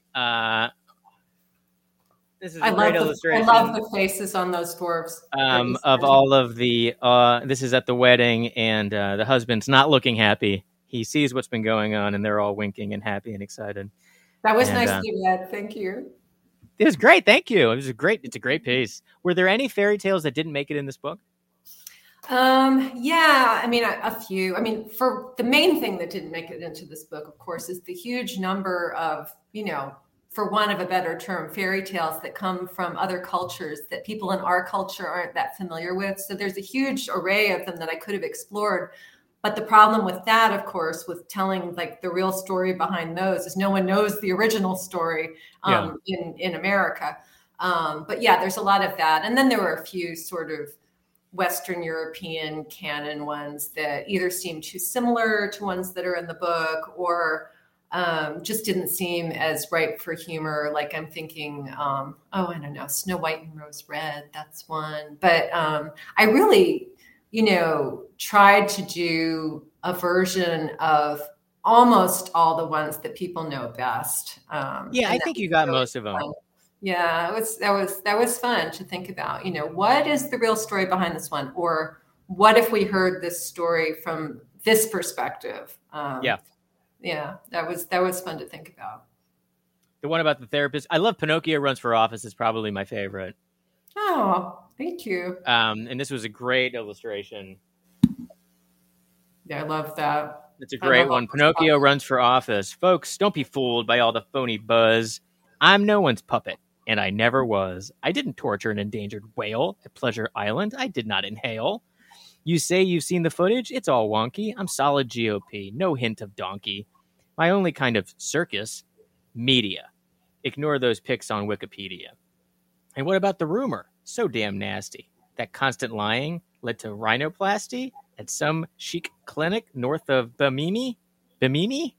Speaker 2: illustration.
Speaker 3: I love the faces on those dwarves.
Speaker 2: Of all of the, this is at the wedding, and the husband's not looking happy. He sees what's been going on, and they're all winking and happy and excited.
Speaker 3: That was nice to be read. Thank you.
Speaker 2: It was great. Thank you. It's a great piece. Were there any fairy tales that didn't make it in this book?
Speaker 3: Yeah, I mean, a few. I mean, for the main thing that didn't make it into this book, of course, is the huge number of, for want of a better term, fairy tales that come from other cultures that people in our culture aren't that familiar with. So there's a huge array of them that I could have explored. But the problem with that, of course, with telling like the real story behind those, is no one knows the original story in America. But yeah, there's a lot of that. And then there were a few sort of Western European canon ones that either seem too similar to ones that are in the book, or just didn't seem as ripe for humor. Like I'm thinking, I don't know, Snow White and Rose Red, that's one. But I really, tried to do a version of almost all the ones that people know best.
Speaker 2: I think you got most of them.
Speaker 3: Fun. Yeah, that was fun to think about. What is the real story behind this one, or what if we heard this story from this perspective? That was fun to think about.
Speaker 2: The one about the therapist, I love. Pinocchio Runs for Office is probably my favorite.
Speaker 3: Oh, thank you.
Speaker 2: And this was a great illustration.
Speaker 3: Yeah, I love that.
Speaker 2: It's a great one. Pinocchio Runs for Office. Folks, don't be fooled by all the phony buzz. I'm no one's puppet, and I never was. I didn't torture an endangered whale at Pleasure Island. I did not inhale. You say you've seen the footage? It's all wonky. I'm solid GOP. No hint of donkey. My only kind of circus, media. Ignore those pics on Wikipedia. And what about the rumor? So damn nasty. That constant lying led to rhinoplasty at some chic clinic north of Bimini.
Speaker 3: Bimini.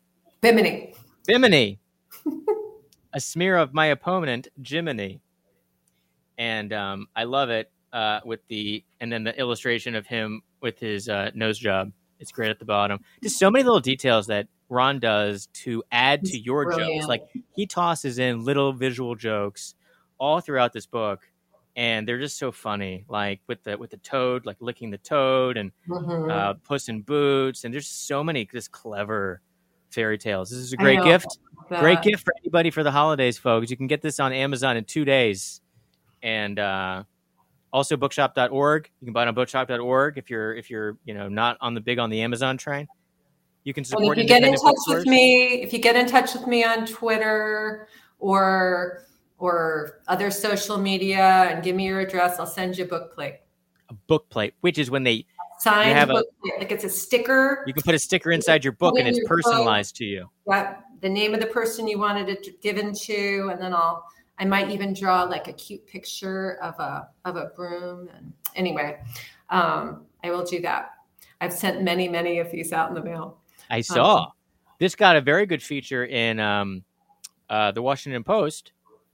Speaker 2: A smear of my opponent, Jiminy. And I love it and then the illustration of him with his nose job. It's great at the bottom. Just so many little details that Ron does to add to your jokes. Like he tosses in little visual jokes all throughout this book, and they're just so funny. Like with the toad, like licking the toad, and Puss in Boots, and there's so many just clever fairy tales. This is a great gift. Great gift for anybody for the holidays, folks. You can get this on Amazon in 2 days, and Also, bookshop.org. You can buy it on bookshop.org if you're not on the Amazon train. You can support independent bookstores.
Speaker 3: If you get in touch with me on Twitter or other social media and give me your address, I'll send you a book plate.
Speaker 2: A book plate, which is when they
Speaker 3: signed book plate, like it's a sticker.
Speaker 2: You can put a sticker inside your book, and it's personalized to you.
Speaker 3: Yeah, the name of the person you wanted it given to, and then I might even draw like a cute picture of a broom. And anyway, I will do that. I've sent many of these out in the mail.
Speaker 2: I saw this got a very good feature in the Washington Post.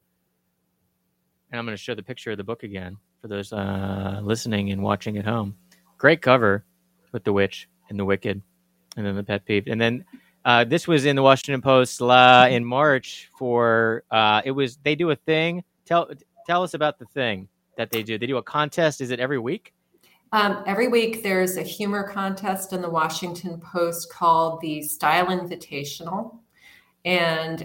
Speaker 2: And I'm going to show the picture of the book again for those listening and watching at home. Great cover with the witch and the wicked, and then the pet peeve. And then this was in the Washington Post in March for they do a thing. Tell us about the thing that they do. They do a contest. Is it every week?
Speaker 3: Every week there's a humor contest in the Washington Post called the Style Invitational. And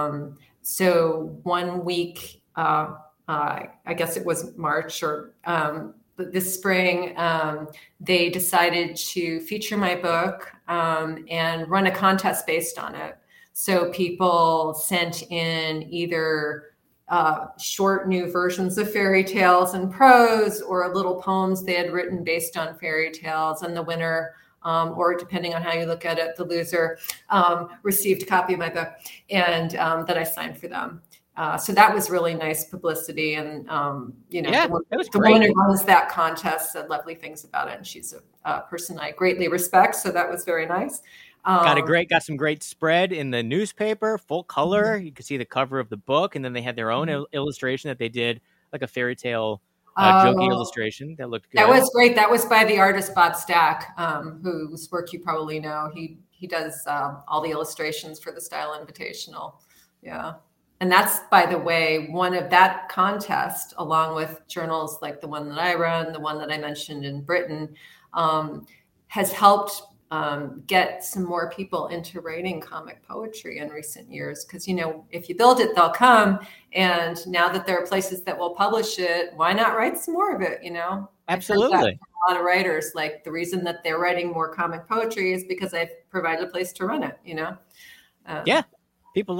Speaker 3: so 1 week, I guess it was March or this spring, they decided to feature my book and run a contest based on it. So people sent in either short new versions of fairy tales and prose or little poems they had written based on fairy tales, and the winner or depending on how you look at it, the loser received a copy of my book and that I signed for them. So that was really nice publicity. And, the woman who runs that contest said lovely things about it. And she's a person I greatly respect. So that was very nice.
Speaker 2: Got some great spread in the newspaper, full color. You could see the cover of the book. And then they had their own illustration that they did, like a fairy tale jokey illustration that looked good.
Speaker 3: That was great. That was by the artist Bob Stack, whose work you probably know. He does all the illustrations for the Style Invitational. Yeah. And that's, by the way, one of that contest, along with journals like the one that I run, the one that I mentioned in Britain, has helped get some more people into writing comic poetry in recent years. Because, if you build it, they'll come. And now that there are places that will publish it, why not write some more of it,
Speaker 2: Absolutely.
Speaker 3: A lot of writers, like, the reason that they're writing more comic poetry is because I've provided a place to run it,
Speaker 2: Yeah. People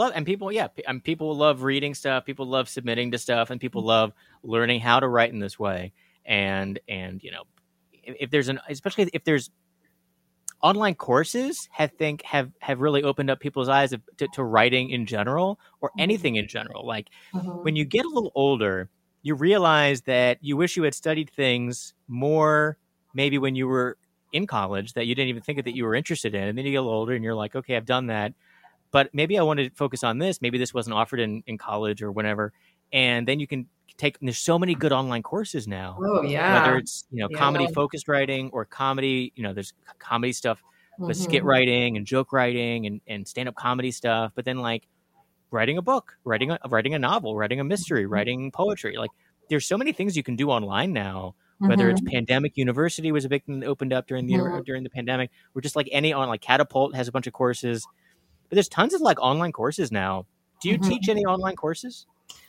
Speaker 2: love reading stuff. People love submitting to stuff, and people love learning how to write in this way. And if there's online courses, have really opened up people's eyes to writing in general, or anything in general. Like when you get a little older, you realize that you wish you had studied things more, maybe when you were in college, that you didn't even think that you were interested in. And then you get a little older and you're like, okay, I've done that, but maybe I wanted to focus on this. Maybe this wasn't offered in college or whatever. And then you can there's so many good online courses now.
Speaker 3: Oh yeah.
Speaker 2: Whether it's, comedy focused writing or comedy, there's comedy stuff, but skit writing and joke writing and stand-up comedy stuff. But then like writing a book, writing a novel, writing a mystery, writing poetry. Like there's so many things you can do online now. Whether it's Pandemic University was a big thing that opened up during the pandemic, or just like like Catapult has a bunch of courses. But there's tons of like online courses now. Do you teach any online courses?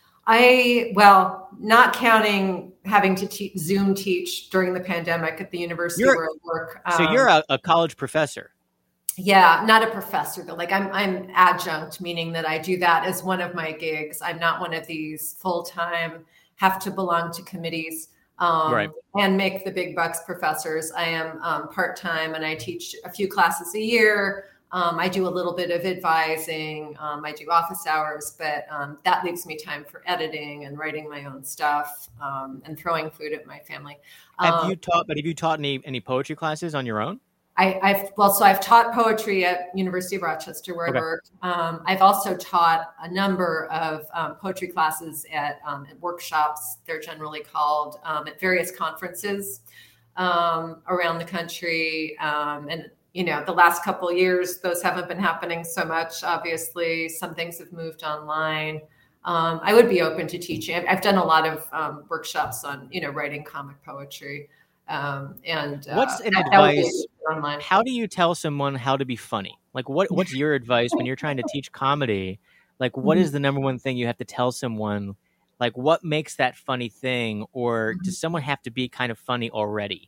Speaker 3: Not counting having to Zoom teach during the pandemic at the university where I work.
Speaker 2: So you're a college professor.
Speaker 3: Yeah, not a professor though. Like I'm adjunct, meaning that I do that as one of my gigs. I'm not one of these full-time, have to belong to committees and make the big bucks professors. I am part-time, and I teach a few classes a year. I do a little bit of advising. I do office hours, but that leaves me time for editing and writing my own stuff and throwing food at my family.
Speaker 2: Have you taught any poetry classes on your own?
Speaker 3: I've taught poetry at University of Rochester where I work. I've also taught a number of poetry classes at workshops. They're generally called at various conferences around the country. And the last couple of years, those haven't been happening so much. Obviously, some things have moved online. I would be open to teaching. I've done a lot of workshops on, writing comic poetry.
Speaker 2: What's an advice? How do you tell someone how to be funny? Like, what's your advice when you're trying to teach comedy? Like, what is the number one thing you have to tell someone Like, what makes that funny thing, or does someone have to be kind of funny already?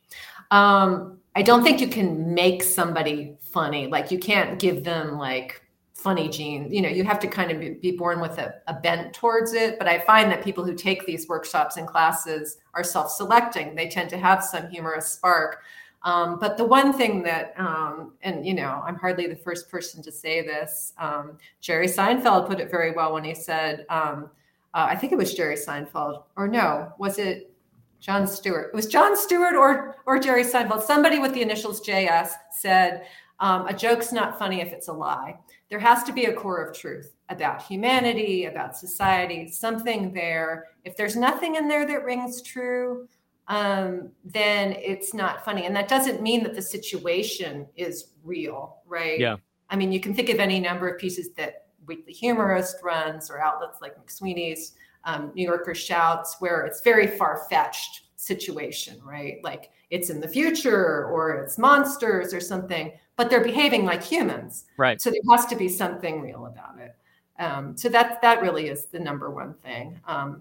Speaker 3: I don't think you can make somebody funny. Like, you can't give them like funny genes. You have to kind of be born with a bent towards it. But I find that people who take these workshops and classes are self-selecting. They tend to have some humorous spark. But the one thing that, and I'm hardly the first person to say this, Jerry Seinfeld put it very well when he said, I think it was Jerry Seinfeld, or no, was it Jon Stewart? It was Jon Stewart or Jerry Seinfeld. Somebody with the initials JS said, a joke's not funny if it's a lie. There has to be a core of truth about humanity, about society, something there. If there's nothing in there that rings true, then it's not funny. And that doesn't mean that the situation is real, right?
Speaker 2: Yeah.
Speaker 3: I mean, you can think of any number of pieces that Weekly Humorist runs, or outlets like McSweeney's, New Yorker Shouts, where it's very far-fetched situation, right? Like it's in the future or it's monsters or something, but they're behaving like humans.
Speaker 2: Right.
Speaker 3: So there has to be something real about it. So that really is the number one thing.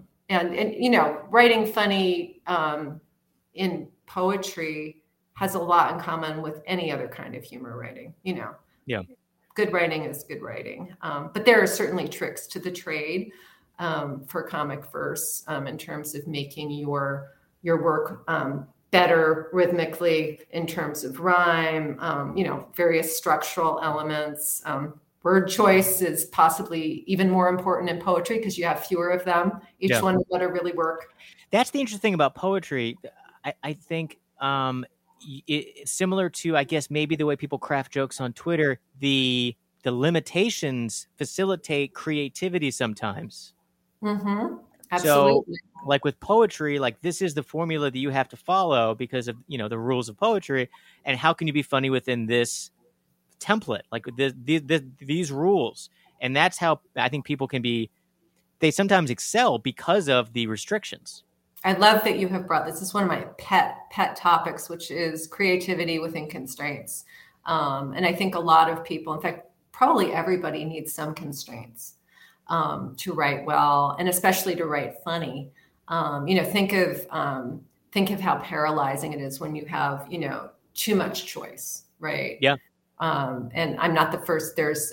Speaker 3: And writing funny in poetry has a lot in common with any other kind of humor writing.
Speaker 2: Yeah.
Speaker 3: Good writing is good writing. But there are certainly tricks to the trade for comic verse in terms of making your work better rhythmically in terms of rhyme, various structural elements. Word choice is possibly even more important in poetry because you have fewer of them. Each one will better really work.
Speaker 2: That's the interesting thing about poetry. I think similar to, I guess, maybe the way people craft jokes on Twitter, the limitations facilitate creativity sometimes.
Speaker 3: Mm-hmm. Absolutely.
Speaker 2: So, like with poetry, like this is the formula that you have to follow because of the rules of poetry. And how can you be funny within this template, like these rules? And that's how I think people they sometimes excel because of the restrictions.
Speaker 3: I love that you have brought this. This is one of my pet topics, which is creativity within constraints. And I think a lot of people, in fact, probably everybody needs some constraints to write well, and especially to write funny. Think of how paralyzing it is when you have, too much choice, right?
Speaker 2: Yeah.
Speaker 3: And I'm not the first. There's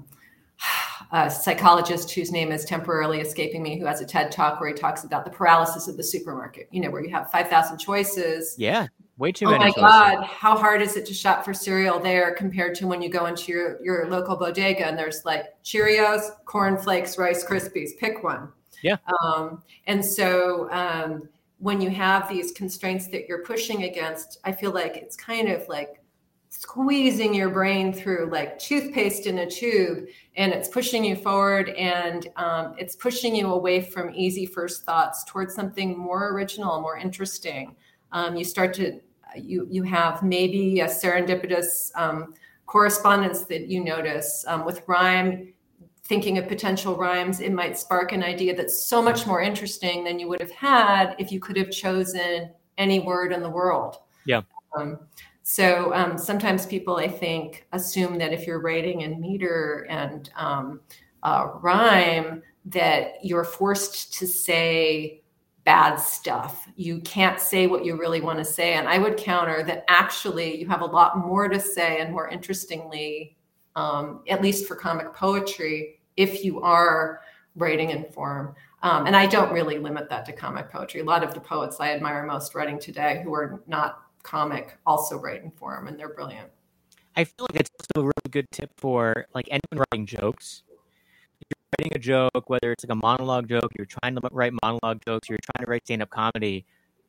Speaker 3: a psychologist whose name is temporarily escaping me, who has a TED Talk where he talks about the paralysis of the supermarket, where you have 5,000 choices.
Speaker 2: Yeah, way too many choices.
Speaker 3: Oh my God, how hard is it to shop for cereal there compared to when you go into your local bodega and there's like Cheerios, Corn Flakes, Rice Krispies, pick one.
Speaker 2: Yeah.
Speaker 3: And so when you have these constraints that you're pushing against, I feel like it's kind of like squeezing your brain through like toothpaste in a tube, and it's pushing you forward, and it's pushing you away from easy first thoughts towards something more original, more interesting. You start to, you have maybe a serendipitous correspondence that you notice with rhyme. Thinking of potential rhymes, it might spark an idea that's so much more interesting than you would have had if you could have chosen any word in the world.
Speaker 2: Yeah.
Speaker 3: So sometimes people, I think, assume that if you're writing in meter and rhyme, that you're forced to say bad stuff. You can't say what you really want to say. And I would counter that actually you have a lot more to say, and more interestingly, at least for comic poetry, if you are writing in form. And I don't really limit that to comic poetry. A lot of the poets I admire most writing today who are not comic also write in form, and they're brilliant.
Speaker 2: I feel like it's also a really good tip for like anyone writing jokes. If you're writing a joke, whether it's like a monologue joke, you're trying to write monologue jokes, you're trying to write stand-up comedy,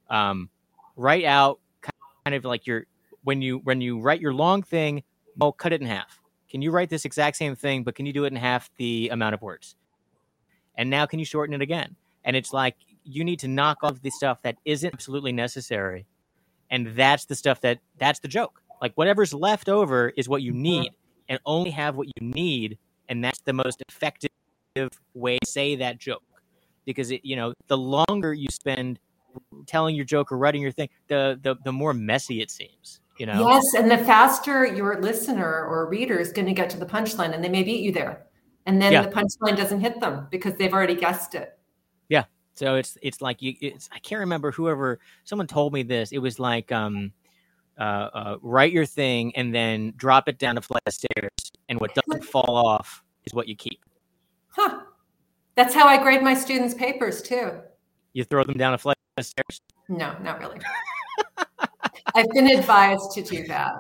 Speaker 2: write out kind of like when you write your long thing, well, cut it in half. Can you write this exact same thing, but can you do it in half the amount of words? And now can you shorten it again? And it's like you need to knock off the stuff that isn't absolutely necessary. And that's the stuff that's the joke. Like whatever's left over is what you need, and only have what you need. And that's the most effective way to say that joke, because the longer you spend telling your joke or writing your thing, the more messy it seems,
Speaker 3: Yes. And the faster your listener or reader is going to get to the punchline, and they may beat you there. And then the punchline doesn't hit them because they've already guessed it.
Speaker 2: Yeah. So it's like I can't remember someone told me this. It was like write your thing and then drop it down a flight of stairs, and what doesn't fall off is what you keep.
Speaker 3: Huh. That's how I grade my students' papers too.
Speaker 2: You throw them down a flight of stairs?
Speaker 3: No, not really. I've been advised to do that.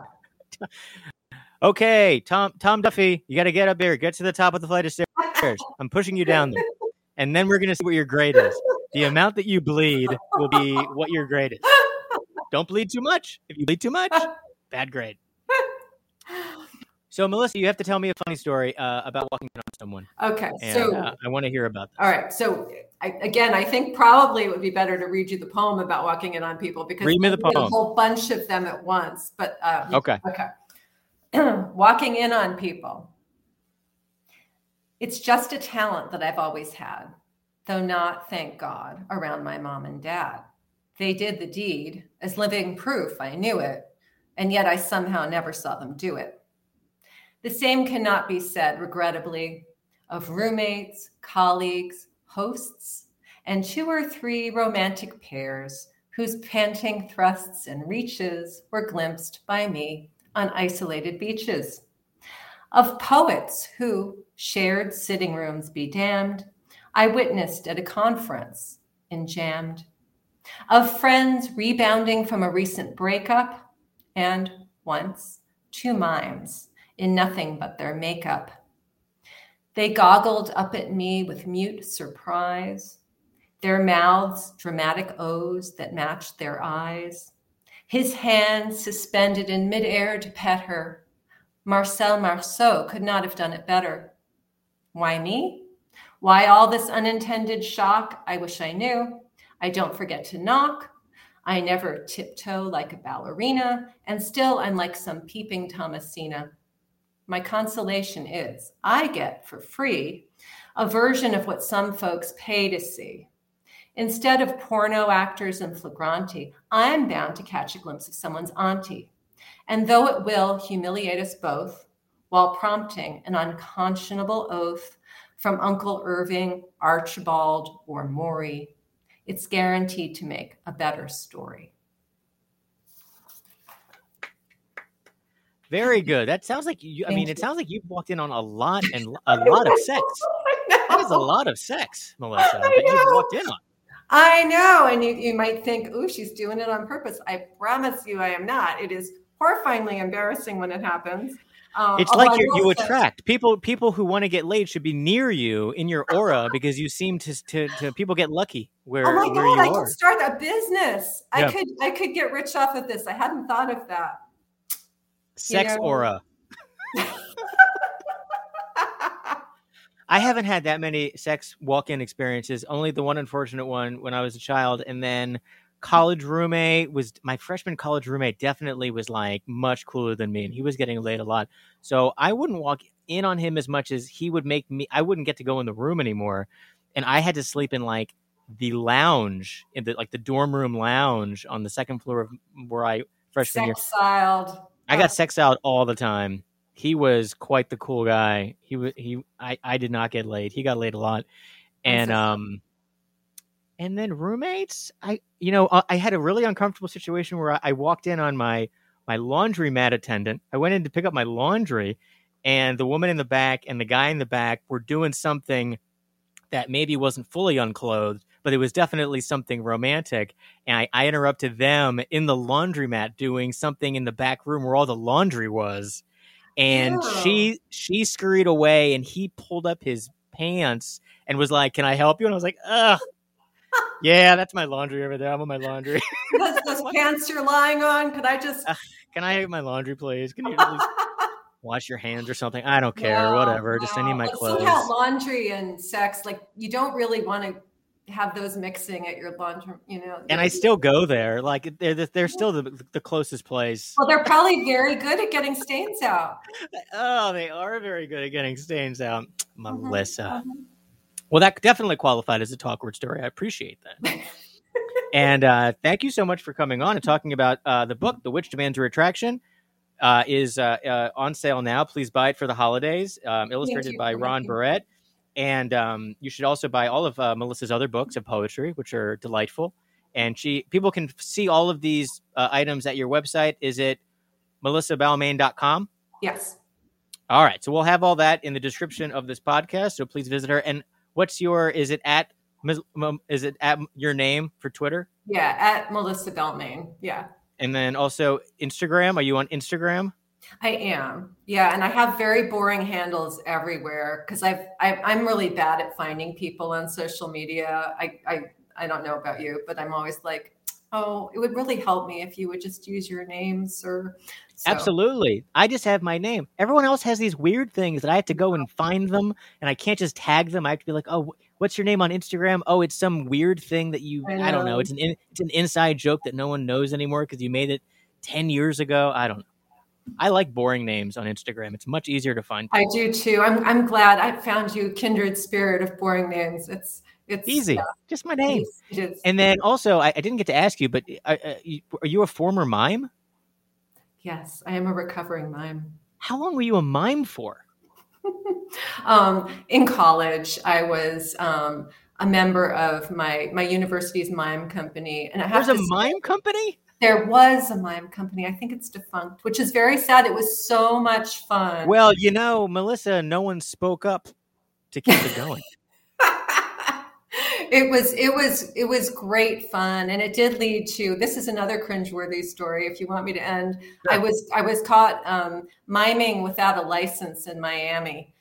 Speaker 2: Okay, Tom Duffy, you got to get up there. Get to the top of the flight of stairs. I'm pushing you down there. And then we're going to see what your grade is. The amount that you bleed will be what your grade is. Don't bleed too much. If you bleed too much, bad grade. So, Melissa, you have to tell me a funny story about walking in on someone.
Speaker 3: Okay.
Speaker 2: And,
Speaker 3: so
Speaker 2: I want to hear about that.
Speaker 3: All right. So, I think probably it would be better to read you the poem about walking in on people, because
Speaker 2: read me the poem.
Speaker 3: A whole bunch of them at once. But
Speaker 2: Okay.
Speaker 3: Walking in on people. It's just a talent that I've always had, though not, thank God, around my mom and dad. They did the deed as living proof I knew it, and yet I somehow never saw them do it. The same cannot be said, regrettably, of roommates, colleagues, hosts, and 2 or 3 romantic pairs whose panting thrusts and reaches were glimpsed by me on isolated beaches. Of poets who, shared sitting rooms be damned, I witnessed at a conference in Jammed. Of friends rebounding from a recent breakup, and once 2 mimes in nothing but their makeup. They goggled up at me with mute surprise, their mouths dramatic O's that matched their eyes. His hands suspended in midair to pet her. Marcel Marceau could not have done it better. Why me? Why all this unintended shock? I wish I knew. I don't forget to knock. I never tiptoe like a ballerina, and still I'm like some peeping Thomasina. My consolation is I get for free a version of what some folks pay to see. Instead of porno actors in flagranti, I'm bound to catch a glimpse of someone's auntie. And though it will humiliate us both, while prompting an unconscionable oath from Uncle Irving, Archibald, or Maury, it's guaranteed to make a better story.
Speaker 2: Very good. That sounds like you. I mean, it sounds like you've walked in on a lot of sex. That is a lot of sex, Melissa, that you've walked in on.
Speaker 3: I know. And you might think, ooh, she's doing it on purpose. I promise you I am not. It is horrifyingly embarrassing when it happens.
Speaker 2: It's like you attract people who want to get laid should be near you in your aura, because you seem to people get lucky where
Speaker 3: oh my
Speaker 2: where
Speaker 3: God,
Speaker 2: you
Speaker 3: I
Speaker 2: are.
Speaker 3: could start a business.
Speaker 2: Yeah.
Speaker 3: I could get rich off of this. I hadn't thought of that.
Speaker 2: Sex aura. I haven't had that many sex walk-in experiences. Only the one unfortunate one when I was a child, and then college roommate was my freshman college roommate. Definitely was like much cooler than me, and he was getting laid a lot. So I wouldn't walk in on him as much as he would make me. I wouldn't get to go in the room anymore, and I had to sleep in like the lounge, in the dorm room lounge on the second floor of where I freshman year.
Speaker 3: Sexiled.
Speaker 2: I got sexiled all the time. He was quite the cool guy. I did not get laid. He got laid a lot. And and then roommates, I had a really uncomfortable situation where I walked in on my laundromat attendant. I went in to pick up my laundry, and the woman in the back and the guy in the back were doing something that maybe wasn't fully unclothed, but it was definitely something romantic. And I interrupted them in the laundromat doing something in the back room where all the laundry was. And she scurried away, and he pulled up his pants and was like, "Can I help you?" And I was like, "Ugh, yeah, that's my laundry over there. I'm on my laundry."
Speaker 3: Those pants you're lying on, could I just...
Speaker 2: Can I have my laundry, please? Can you at least wash your hands or something? I don't care, whatever. Just I need my clothes.
Speaker 3: Somehow laundry and sex, like, you don't really want to have those mixing at your laundry,
Speaker 2: And I still go there. Like, they're still the closest place.
Speaker 3: Well, they're probably very good at getting stains out.
Speaker 2: Oh, they are very good at getting stains out. Melissa. Well, that definitely qualified as a Talkword story. I appreciate that. And thank you so much for coming on and talking about the book, The Witch Demands a Retraction, is on sale now. Please buy it for the holidays. Illustrated by Ron Barrett. And you should also buy all of Melissa's other books of poetry, which are delightful. And people can see all of these items at your website. Is it melissabalmain.com?
Speaker 3: Yes.
Speaker 2: All right. So we'll have all that in the description of this podcast. So please visit her. And is it at your name for Twitter?
Speaker 3: Yeah, at Melissa Balmain. Yeah.
Speaker 2: And then also Instagram. Are you on Instagram?
Speaker 3: I am. Yeah. And I have very boring handles everywhere because I'm really bad at finding people on social media. I don't know about you, but I'm always like, oh, it would really help me if you would just use your name, sir. So.
Speaker 2: Absolutely. I just have my name. Everyone else has these weird things that I have to go and find them, and I can't just tag them. I have to be like, oh, what's your name on Instagram? Oh, it's some weird thing that I don't know. It's an inside joke that no one knows anymore because you made it 10 years ago. I don't know. I like boring names on Instagram. It's much easier to find people.
Speaker 3: I do too. I'm glad I found you, kindred spirit of boring names. It's
Speaker 2: easy. Just my name. It is. And then also, I didn't get to ask you, but are you a former mime?
Speaker 3: Yes, I am a recovering mime.
Speaker 2: How long were you a mime for?
Speaker 3: In college, I was a member of my university's mime company, and
Speaker 2: There's a mime company?
Speaker 3: There was a mime company. I think it's defunct, which is very sad. It was so much fun.
Speaker 2: Well, Melissa, no one spoke up to keep it going.
Speaker 3: It was great fun, and it did lead to, this is another cringeworthy story. If you want me to end, sure. I was caught miming without a license in Miami.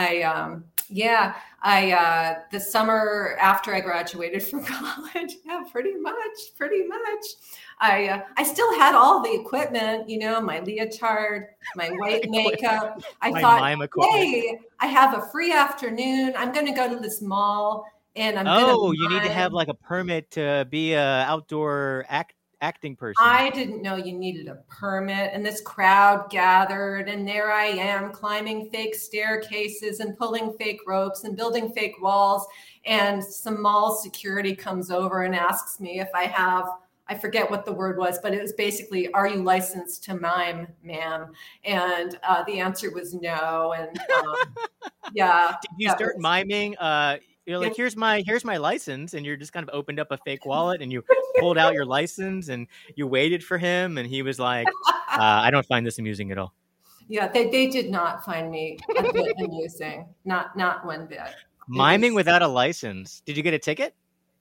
Speaker 3: The summer after I graduated from college, pretty much. I still had all the equipment, my leotard, my white makeup. I thought, hey, I have a free afternoon. I'm going to go to this mall. And
Speaker 2: you need to have like a permit to be a outdoor acting person.
Speaker 3: I didn't know you needed a permit, and this crowd gathered, and there I am climbing fake staircases and pulling fake ropes and building fake walls. And some mall security comes over and asks me if I forget what the word was, but it was basically, are you licensed to mime, ma'am? And the answer was no. And
Speaker 2: Did you start miming? You're like, here's my license, and you're just kind of opened up a fake wallet, and you pulled out your license, and you waited for him, and he was like, I don't find this amusing at all.
Speaker 3: Yeah, they did not find me a bit amusing, not one bit.
Speaker 2: Miming without a license. Did you get a ticket?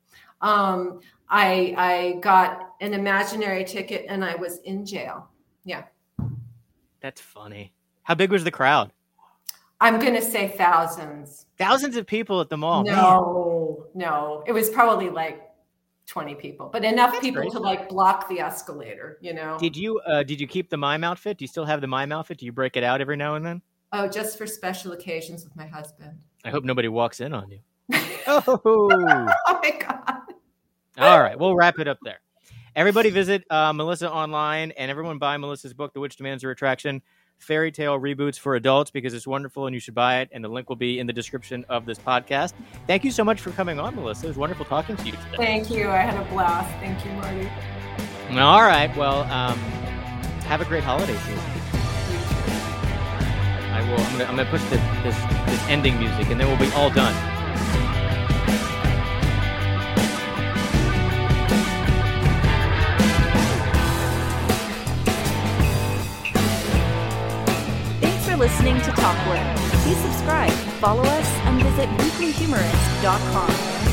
Speaker 3: I got an imaginary ticket, and I was in jail. Yeah.
Speaker 2: That's funny. How big was the crowd?
Speaker 3: I'm going to say thousands.
Speaker 2: Thousands of people at the mall.
Speaker 3: No. It was probably like 20 people, but enough people to like block the escalator, Did
Speaker 2: you keep the mime outfit? Do you still have the mime outfit? Do you break it out every now and then?
Speaker 3: Oh, just for special occasions with my husband.
Speaker 2: I hope nobody walks in on you. Oh
Speaker 3: my God.
Speaker 2: All right. We'll wrap it up there. Everybody visit Melissa online, and everyone buy Melissa's book, The Witch Demands a Retraction. Fairy tale reboots for adults, because it's wonderful and you should buy it, and the link will be in the description of this podcast. Thank you so much for coming on, Melissa. It was wonderful talking to you today.
Speaker 3: Thank you. I had a blast. Thank you, Marty.
Speaker 2: All right. Well, have a great holiday season. I'm gonna push this ending music, and then we'll be all done.
Speaker 1: Listening to Talk Word. Please subscribe, follow us, and visit weeklyhumorist.com.